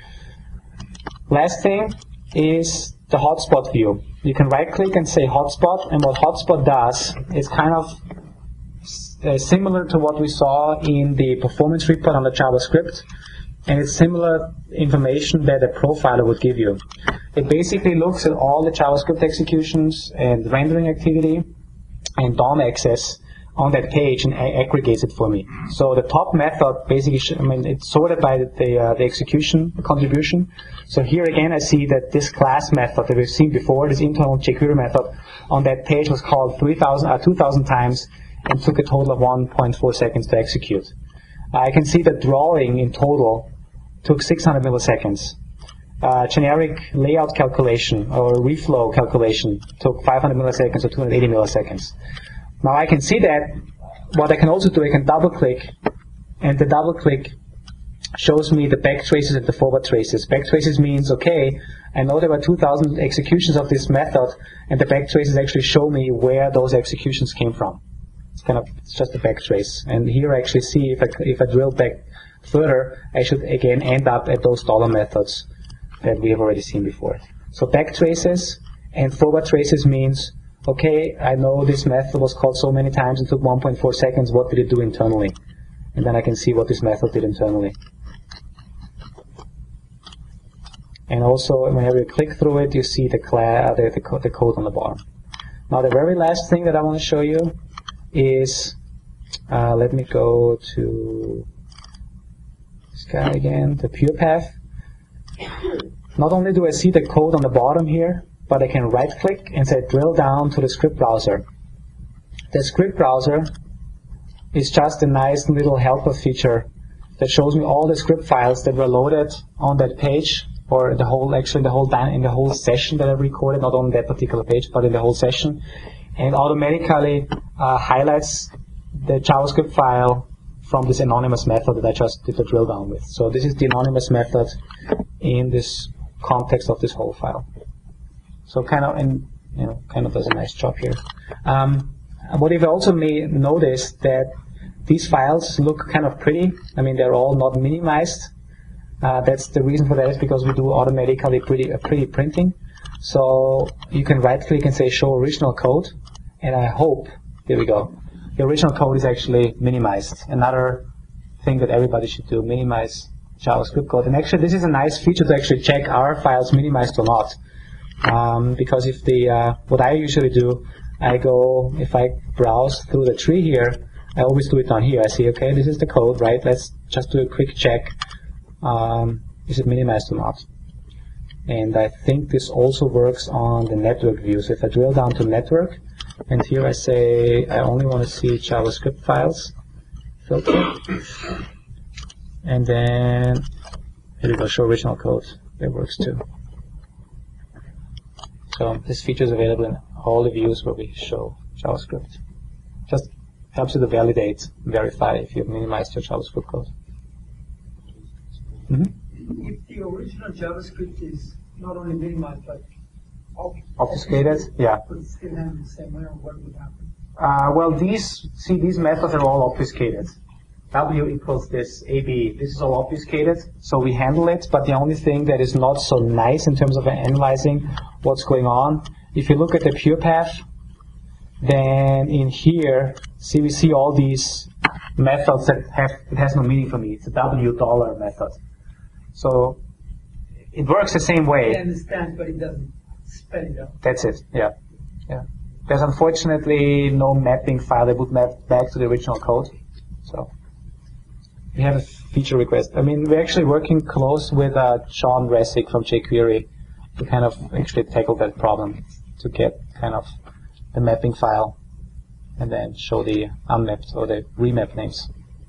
Speaker 1: Last thing is the hotspot view. You can right click and say hotspot, and what hotspot does is kind of Uh, similar to what we saw in the performance report on the JavaScript, and it's similar information that a profiler would give you. It basically looks at all the JavaScript executions and rendering activity and D O M access on that page and aggregates it for me. So the top method basically, I mean, it's sorted by the, the, uh, the execution contribution. So here again, I see that this class method that we've seen before, this internal jQuery method, on that page was called three thousand, uh, two thousand times, and took a total of one point four seconds to execute. Uh, I can see that drawing in total took six hundred milliseconds. Uh, generic layout calculation or reflow calculation took five hundred milliseconds or two hundred eighty milliseconds. Now I can see that. What I can also do, I can double click, and the double click shows me the back traces and the forward traces. Back traces means, okay, I know there were two thousand executions of this method, and the back traces actually show me where those executions came from. It's kind of it's just a backtrace, and here I actually see if I if I drill back further, I should again end up at those dollar methods that we have already seen before. So backtraces and forward traces means, okay, I know this method was called so many times and took one point four seconds. What did it do internally? And then I can see what this method did internally. And also, whenever you click through it, you see the cla the, the, co the code on the bottom. Now, the very last thing that I want to show you is, uh, let me go to this guy again, the PurePath. Not only do I see the code on the bottom here, but I can right click and say drill down to the script browser. The script browser is just a nice little helper feature that shows me all the script files that were loaded on that page, or the whole, actually the whole in the whole session that I recorded, not on that particular page, but in the whole session, and automatically uh, highlights the JavaScript file from this anonymous method that I just did the drill down with. So this is the anonymous method in this context of this whole file. So kind of, and you know, kind of does a nice job here. Um, what you've also may notice that these files look kind of pretty. I mean, they're all not minimized. Uh, that's the reason for that is because we do automatically pretty uh, pretty printing. So you can right click and say show original code, and I hope, here we go, the original code is actually minimized. Another thing that everybody should do, minimize JavaScript code. And actually, this is a nice feature to actually check are files minimized or not. Um, because if the, uh, what I usually do, I go, if I browse through the tree here, I always do it down here. I see, okay, this is the code, right? Let's just do a quick check. Um, is it minimized or not? And I think this also works on the network view. So if I drill down to network, and here I say I only want to see JavaScript files, filter, and then here we go, show original code. That works too. So this feature is available in all the views where we show JavaScript. Just helps you to validate, verify if you've minimized your JavaScript code. Mm-hmm.
Speaker 2: If the original JavaScript is not only minimized but
Speaker 1: obfuscated, yeah.
Speaker 2: But it's still handled the same way, what would happen?
Speaker 1: Uh, well, these see these methods are all obfuscated. W equals this A B. This is all obfuscated, so we handle it. But the only thing that is not so nice in terms of analyzing what's going on, if you look at the pure path, then in here, see we see all these methods that have it has no meaning for me. It's a W dollar method. So it works the same way.
Speaker 2: I understand, but it doesn't spell it out.
Speaker 1: That's it. Yeah, yeah. There's unfortunately no mapping file that would map back to the original code. So we have a feature request. I mean, we're actually working close with uh, John Resick from jQuery to kind of actually tackle that problem, to get kind of the mapping file and then show the unmapped or the remap names.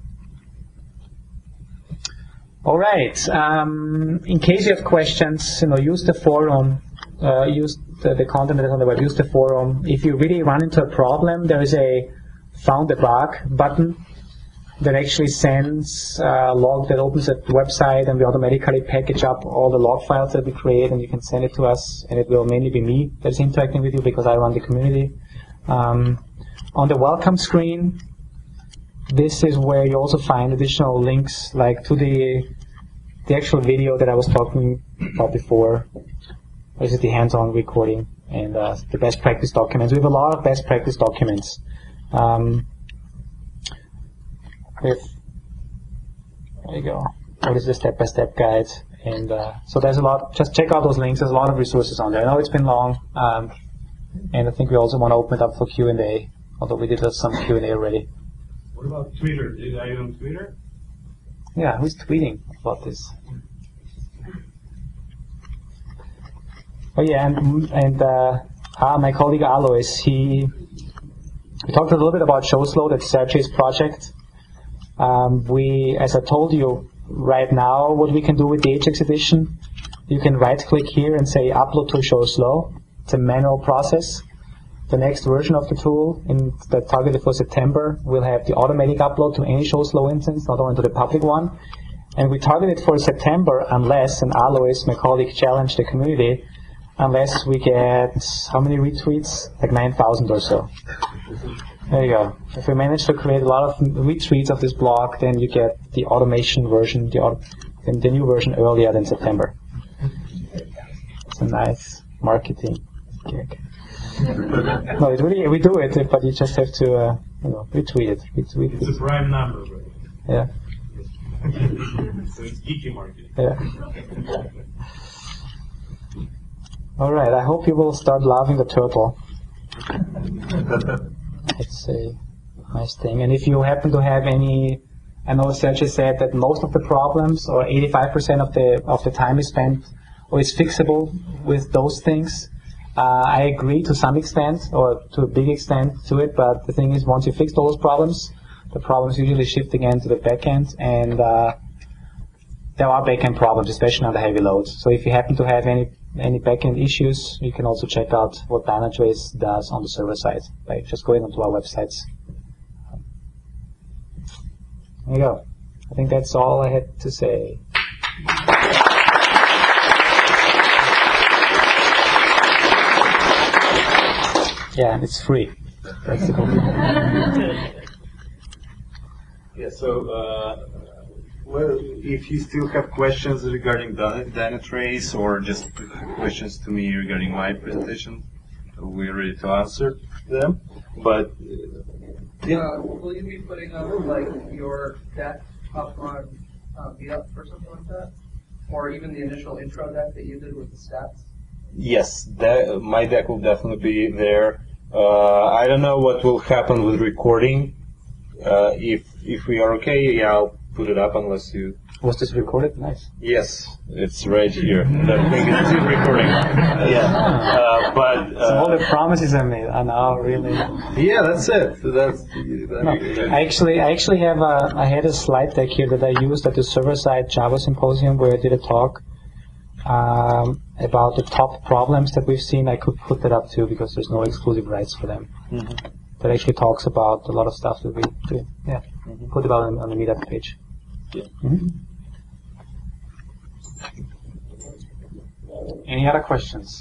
Speaker 1: All right. Um, in case you have questions, you know, use the forum. Uh, use the, the content that is on the web. Use the forum. If you really run into a problem, there is a found a bug button that actually sends a log that opens a website, and we automatically package up all the log files that we create, and you can send it to us, and it will mainly be me that is interacting with you because I run the community. Um, on the welcome screen, this is where you also find additional links, like to the the actual video that I was talking about before. This is the hands-on recording and uh, the best practice documents. We have a lot of best practice documents. Um, with, there you go. What is the step-by-step guide? And uh, so there's a lot. Just check out those links. There's a lot of resources on there. I know it's been long, um, and I think we also want to open it up for Q and A. Although we did some Q and A already.
Speaker 9: What about Twitter? Did I on Twitter?
Speaker 1: Yeah, who's tweeting about this? Oh yeah, and and uh, ah, my colleague Alois, he we talked a little bit about ShowSlow, that's Sergey's project. Um, we, as I told you, right now, what we can do with the Ajax edition, you can right-click here and say upload to ShowSlow. It's a manual process. The next version of the tool, in the targeted for September, will have the automatic upload to any ShowSlow instance, not only to the public one. And we target it for September unless, and Alois, my colleague, challenged the community, unless we get, how many retweets? Like nine thousand or so. There you go. If we manage to create a lot of retweets of this blog, then you get the automation version, the, auto, the, the new version earlier than September. It's a nice marketing gig. No, it really, we do it, but you just have to, uh, you know, retweet it. Retweet
Speaker 9: it's
Speaker 1: it.
Speaker 9: a prime number, right?
Speaker 1: Yeah.
Speaker 9: So it's geeky marketing.
Speaker 1: Yeah. All right. I hope you will start loving the turtle. It's a nice thing. And if you happen to have any, I know Sergey said that most of the problems, or eighty-five percent of the of the time is spent, or is fixable with those things. Uh, I agree to some extent, or to a big extent to it. But the thing is, once you fix those problems, the problems usually shift again to the back end, and uh, there are back-end problems, especially on the heavy loads. So if you happen to have any any back-end issues, you can also check out what Dynatrace does on the server side by just going onto our websites. There you go. I think that's all I had to say. Yeah, it's free. That's the cool thing.
Speaker 11: Yeah, so, uh, well, if you still have questions regarding Dynatrace or just questions to me regarding my presentation, we're ready to answer them. But Yeah.
Speaker 2: Uh, will you be putting up like your deck up on uh, Meetup or something like that, or even the initial intro deck that you did with the stats?
Speaker 11: Yes, that, my deck will definitely be there. Uh, I don't know what will happen with recording. Uh, if if we are okay, yeah, I'll put it up unless you.
Speaker 1: Was this recorded? Nice.
Speaker 11: Yes, it's right here. The thing is still recording. Yeah, uh, but
Speaker 1: So all
Speaker 11: uh,
Speaker 1: the promises I made are now really.
Speaker 11: yeah, that's it. That's.
Speaker 1: No, I actually, I actually have a, I had a slide deck here that I used at the server-side Java Symposium where I did a talk um, about the top problems that we've seen. I could put that up too because there's no exclusive rights for them.
Speaker 11: Mm-hmm.
Speaker 1: That actually talks about a lot of stuff that we do. Yeah,
Speaker 11: Mm-hmm.
Speaker 1: put it out on, on the Meetup page.
Speaker 11: Yeah.
Speaker 1: Mm-hmm. Any other questions?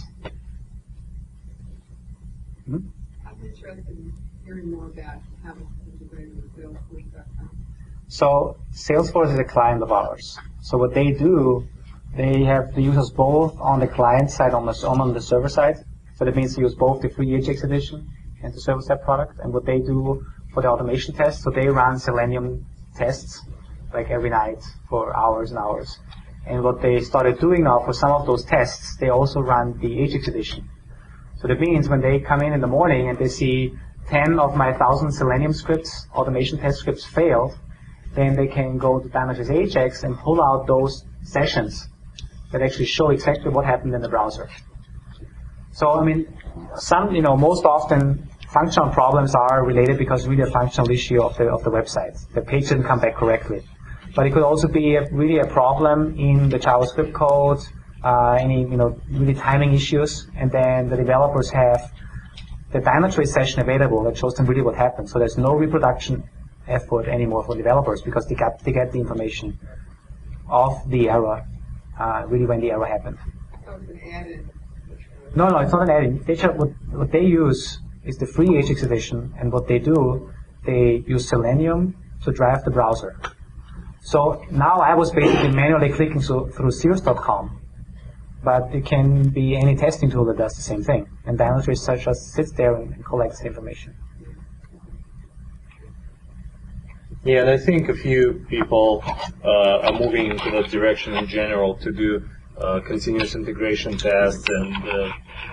Speaker 1: Hmm?
Speaker 12: I'm interested in hearing more about how it's integrated with Salesforce dot com.
Speaker 1: So Salesforce is a client of ours. So what they do, they have the users both on the client side and on, on the server side. So that means they use both the free Ajax edition and the server side product. And what they do for the automation tests, so they run Selenium tests like every night for hours and hours. And what they started doing now for some of those tests, they also run the Ajax edition. So that means when they come in in the morning and they see ten of my one thousand Selenium scripts, automation test scripts failed, then they can go to Dynatrace Ajax and pull out those sessions that actually show exactly what happened in the browser. So, I mean, some, you know, most often functional problems are related because really a functional issue of the of the website. The page didn't come back correctly. But it could also be a, really a problem in the JavaScript code, uh, any, you know, really timing issues, and then the developers have the Dynatrace session available that shows them really what happened. So there's no reproduction effort anymore for developers because they get, they get the information of the error, uh, really when the error happened.
Speaker 12: So it's an added.
Speaker 1: No, no, it's not an add-in. They just, what, what they use is the free Ajax edition, and what they do, they use Selenium to drive the browser. So now I was basically manually clicking so, through Sears dot com, but it can be any testing tool that does the same thing. And Dynatrace just sits there and, and collects the information.
Speaker 11: Yeah, and I think a few people uh, are moving into that direction in general to do uh, continuous integration tests and uh,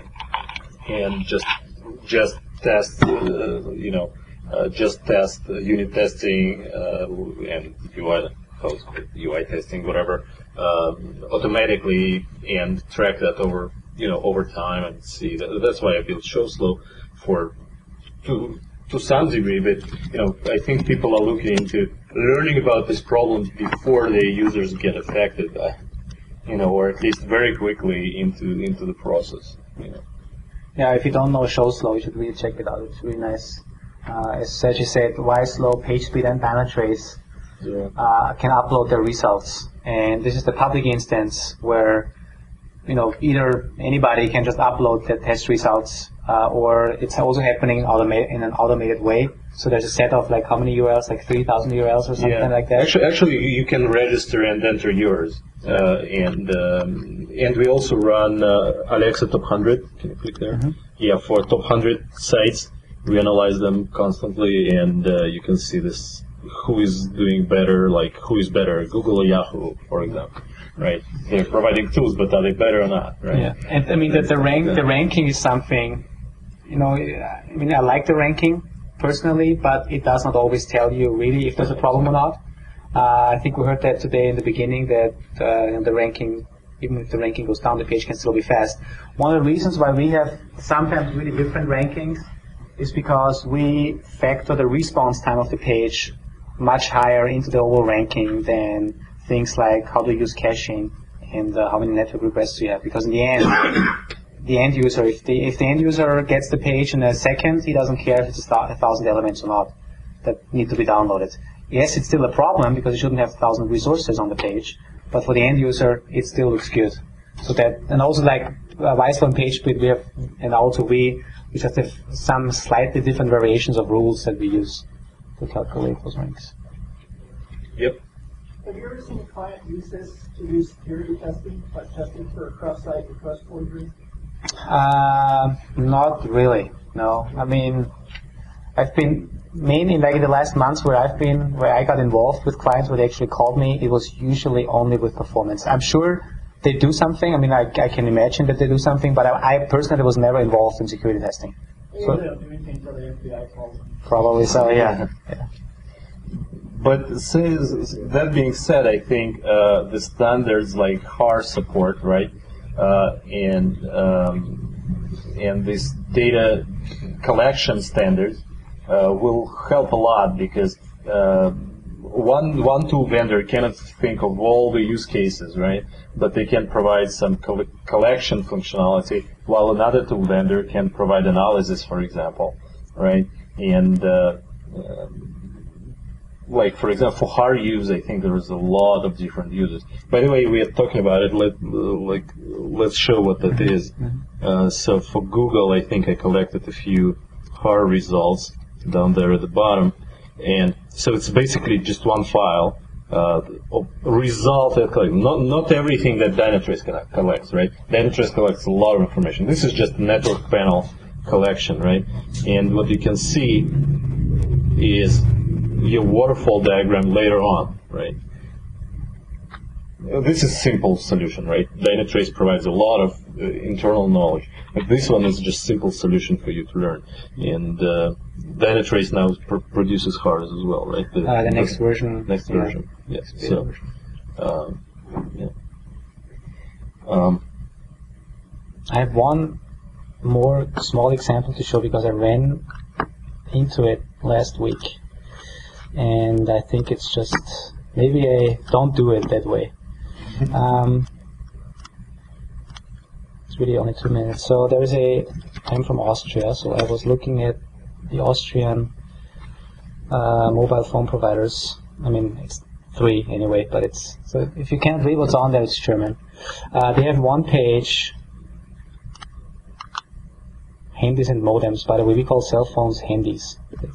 Speaker 11: and just just test, uh, you know, uh, just test uh, unit testing uh, and U I, U I testing, whatever, uh, automatically and track that over, you know, over time and see. That, that's why I built ShowSlow for to. To some degree, but you know, I think people are looking into learning about these problems before the users get affected, by, you know, or at least very quickly into into the process. You know.
Speaker 1: Yeah, if you don't know ShowSlow, you should really check it out. It's really nice. Uh, as Sergi said, YSlow, PageSpeed, and Dynatrace
Speaker 11: Yeah.
Speaker 1: uh, can upload their results, and this is the public instance where, you know, either anybody can just upload the test results, uh, or it's also happening in, automa- in an automated way. So there's a set of like how many U R Ls, like three thousand U R Ls or something
Speaker 11: Yeah.
Speaker 1: like that.
Speaker 11: Actually, actually, you can register and enter yours, uh, and um, and we also run uh, Alexa Top one hundred. Can you click there?
Speaker 1: Mm-hmm.
Speaker 11: Yeah, for top one hundred sites, we analyze them constantly, and uh, you can see this who is doing better, like who is better, Google or Yahoo, for example. Right? They're providing tools, but are they better or not? Right?
Speaker 1: Yeah, and I mean that the rank, the ranking is something. You know, I mean, I like the ranking personally, but it does not always tell you really if there's a problem or not. Uh, I think we heard that today in the beginning that uh, the ranking, even if the ranking goes down, the page can still be fast. One of the reasons why we have sometimes really different rankings is because we factor the response time of the page much higher into the overall ranking than things like how to use caching and uh, how many network requests you have. Because in the end, the end user, if the if the end user gets the page in a second, he doesn't care if it's a thousand elements or not that need to be downloaded. Yes, it's still a problem because you shouldn't have a thousand resources on the page, but for the end user, it still looks good. So that, and also like uh, YSlow and PageSpeed, we have, and also we, we just have some slightly different variations of rules that we use to calculate those ranks.
Speaker 11: Yep.
Speaker 2: Have you ever seen a client use this to do security testing, like testing for cross-site request forgery?
Speaker 1: Uh, not really, no. I mean, I've been mainly like in the last months where I've been, where I got involved with clients where they actually called me, it was usually only with performance. I'm sure they do something. I mean, I, I can imagine that they do something, but I, I personally was never involved in security testing. So, probably so, yeah. yeah.
Speaker 11: But since, that being said, I think uh, the standards like H A R support, right, uh, and um, and this data collection standards uh, will help a lot because uh, one one tool vendor cannot think of all the use cases, right? But they can provide some co collection functionality, while another tool vendor can provide analysis, for example, right? And uh, uh, like, for example, for H A R use, I think there is a lot of different users. By the way, we are talking about it. Let uh, like let's show what that is. Uh, so for Google, I think I collected a few H A R results down there at the bottom, and so it's basically just one file. Uh, result that collect. Not not everything that Dynatrace collects, right? Dynatrace collects a lot of information. This is just network panel collection, right? And what you can see is your waterfall diagram later on, right? This is simple solution, right? Dynatrace provides a lot of uh, internal knowledge. But this one is just simple solution for you to learn. And uh, Dynatrace now pr produces H A Rs as well, right? The,
Speaker 1: uh, the next the, version.
Speaker 11: Next
Speaker 1: yeah.
Speaker 11: version, yes. So, um, yeah. Um,
Speaker 1: I have one more small example to show because I ran into it last week. And I think it's just, maybe I don't do it that way. Um, it's really only two minutes. So there's a, I'm from Austria, so I was looking at the Austrian uh, mobile phone providers. I mean, it's three anyway, but it's, so if you can't read what's on there, it's German. Uh, they have one page, handys and modems. By the way, we call cell phones handies.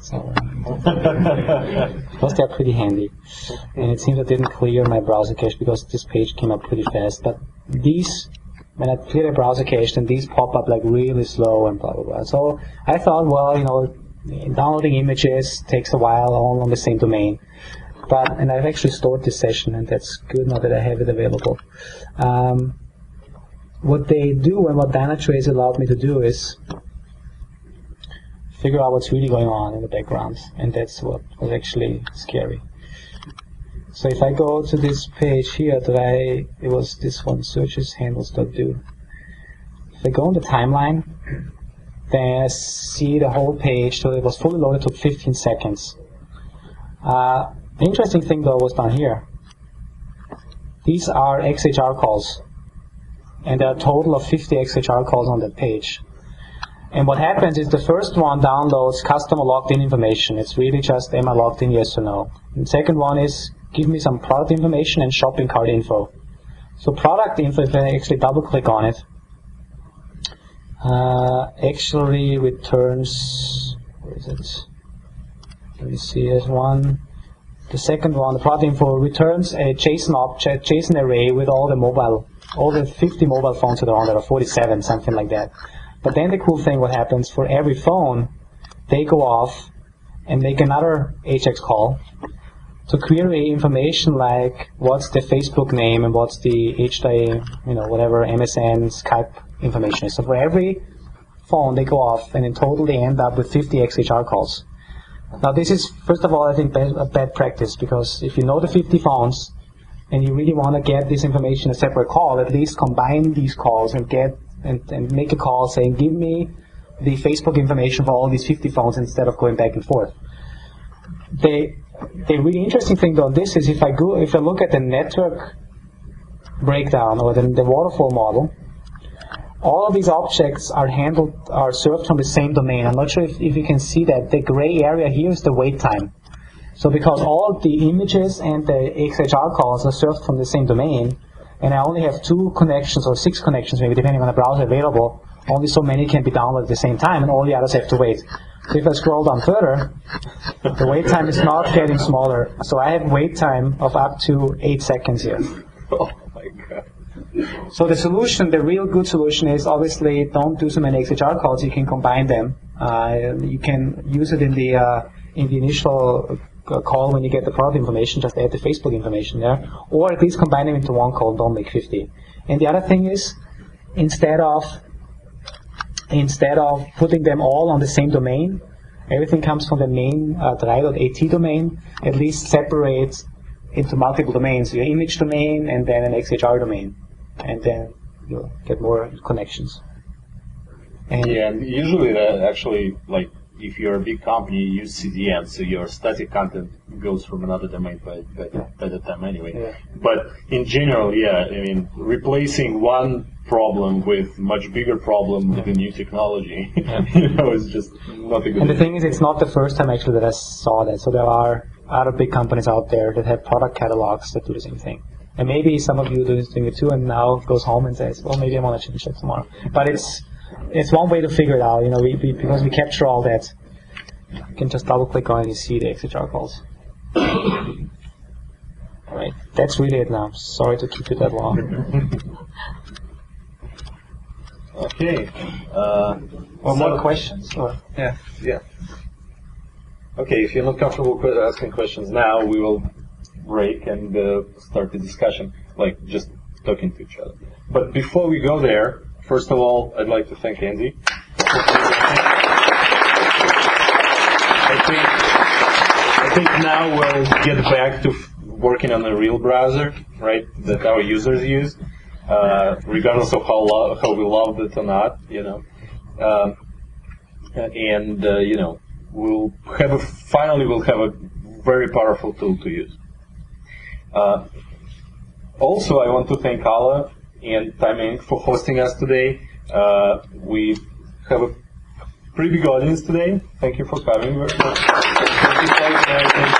Speaker 1: Because they're pretty handy. And it seems I didn't clear my browser cache because this page came up pretty fast. But these, when I clear the browser cache, then these pop up like really slow and blah, blah, blah. So I thought, well, you know, downloading images takes a while all on the same domain. But, and I've actually stored this session, and that's good now that I have it available. Um, what they do and what Dynatrace allowed me to do is figure out what's really going on in the background, and that's what was actually scary. So if I go to this page here that I, it was this one, searches handles.do. If I go on the timeline, then I see the whole page, so it was fully loaded, took fifteen seconds. Uh, the interesting thing though was down here. These are X H R calls, and there are a total of fifty X H R calls on that page. And what happens is the first one downloads customer logged in information. It's really just, am I logged in, yes or no. And the second one is, give me some product information and shopping cart info. So product info, if I actually double click on it, uh, actually returns, where is it? Let me see it, one. The second one, the product info, returns a JSON object, JSON array with all the mobile, all the fifty mobile phones that are on there, or forty-seven, something like that. But then the cool thing, what happens, for every phone, they go off and make another H X call to query information like what's the Facebook name and what's the H D A, you know, whatever, M S N, Skype information is. So for every phone, they go off, and in total they end up with fifty X H R calls. Now this is, first of all, I think bad, a bad practice, because if you know the fifty phones and you really want to get this information a separate call, at least combine these calls and get And, and make a call saying, give me the Facebook information for all these fifty phones instead of going back and forth. The, the really interesting thing though, this is if I go, if I look at the network breakdown or the, the waterfall model, all of these objects are handled, are served from the same domain. I'm not sure if, if you can see that. The gray area here is the wait time. So because all the images and the X H R calls are served from the same domain, and I only have two connections or six connections, maybe depending on the browser available, only so many can be downloaded at the same time, and all the others have to wait. So if I scroll down further, the wait time is not getting smaller. So I have wait time of up to eight seconds here.
Speaker 11: Oh my God.
Speaker 1: So the solution, the real good solution is obviously don't do so many X H R calls, you can combine them. Uh, you can use it in the uh, in the initial uh, call when you get the product information. Just add the Facebook information there, or at least combine them into one call. Don't make fifty. And the other thing is, instead of instead of putting them all on the same domain, everything comes from the main uh, drei dot a t domain. At least separate into multiple domains. Your image domain and then an X H R domain, and then you'll get more connections.
Speaker 11: And yeah, and usually that actually, like, if you're a big company, you use C D N, so your static content goes from another domain by, by, by the time anyway.
Speaker 1: Yeah.
Speaker 11: But in general, yeah, I mean, replacing one problem with much bigger problem with a new technology,
Speaker 1: yeah.
Speaker 11: you know, is just not a good
Speaker 1: And the
Speaker 11: idea.
Speaker 1: thing is, it's not the first time actually that I saw that. So there are other big companies out there that have product catalogs that do the same thing. And maybe some of you do doing it too, and now goes home and says, well, maybe I want to change that tomorrow. But it's it's one way to figure it out, you know, we, we, because we capture all that. You can just double click on it and you see the X H R calls. Alright, that's really it now. Sorry to keep it that long.
Speaker 11: Okay. Uh,
Speaker 1: Or
Speaker 11: so-
Speaker 1: more questions? Or, yeah.
Speaker 11: Yeah. Okay, if you're not comfortable qu- asking questions now, we will break and uh, start the discussion, like just talking to each other. But before we go there, first of all, I'd like to thank Andy. I think, I think now we'll get back to f- working on a real browser, right, that our users use, uh, regardless of how lo- how we loved it or not, you know. Um, and, uh, you know, we'll have a, finally we'll have a very powerful tool to use. Uh, also, I want to thank Alla and Time Incorporated for hosting us today. Uh, we have a pretty big audience today. Thank you for coming. Thank you for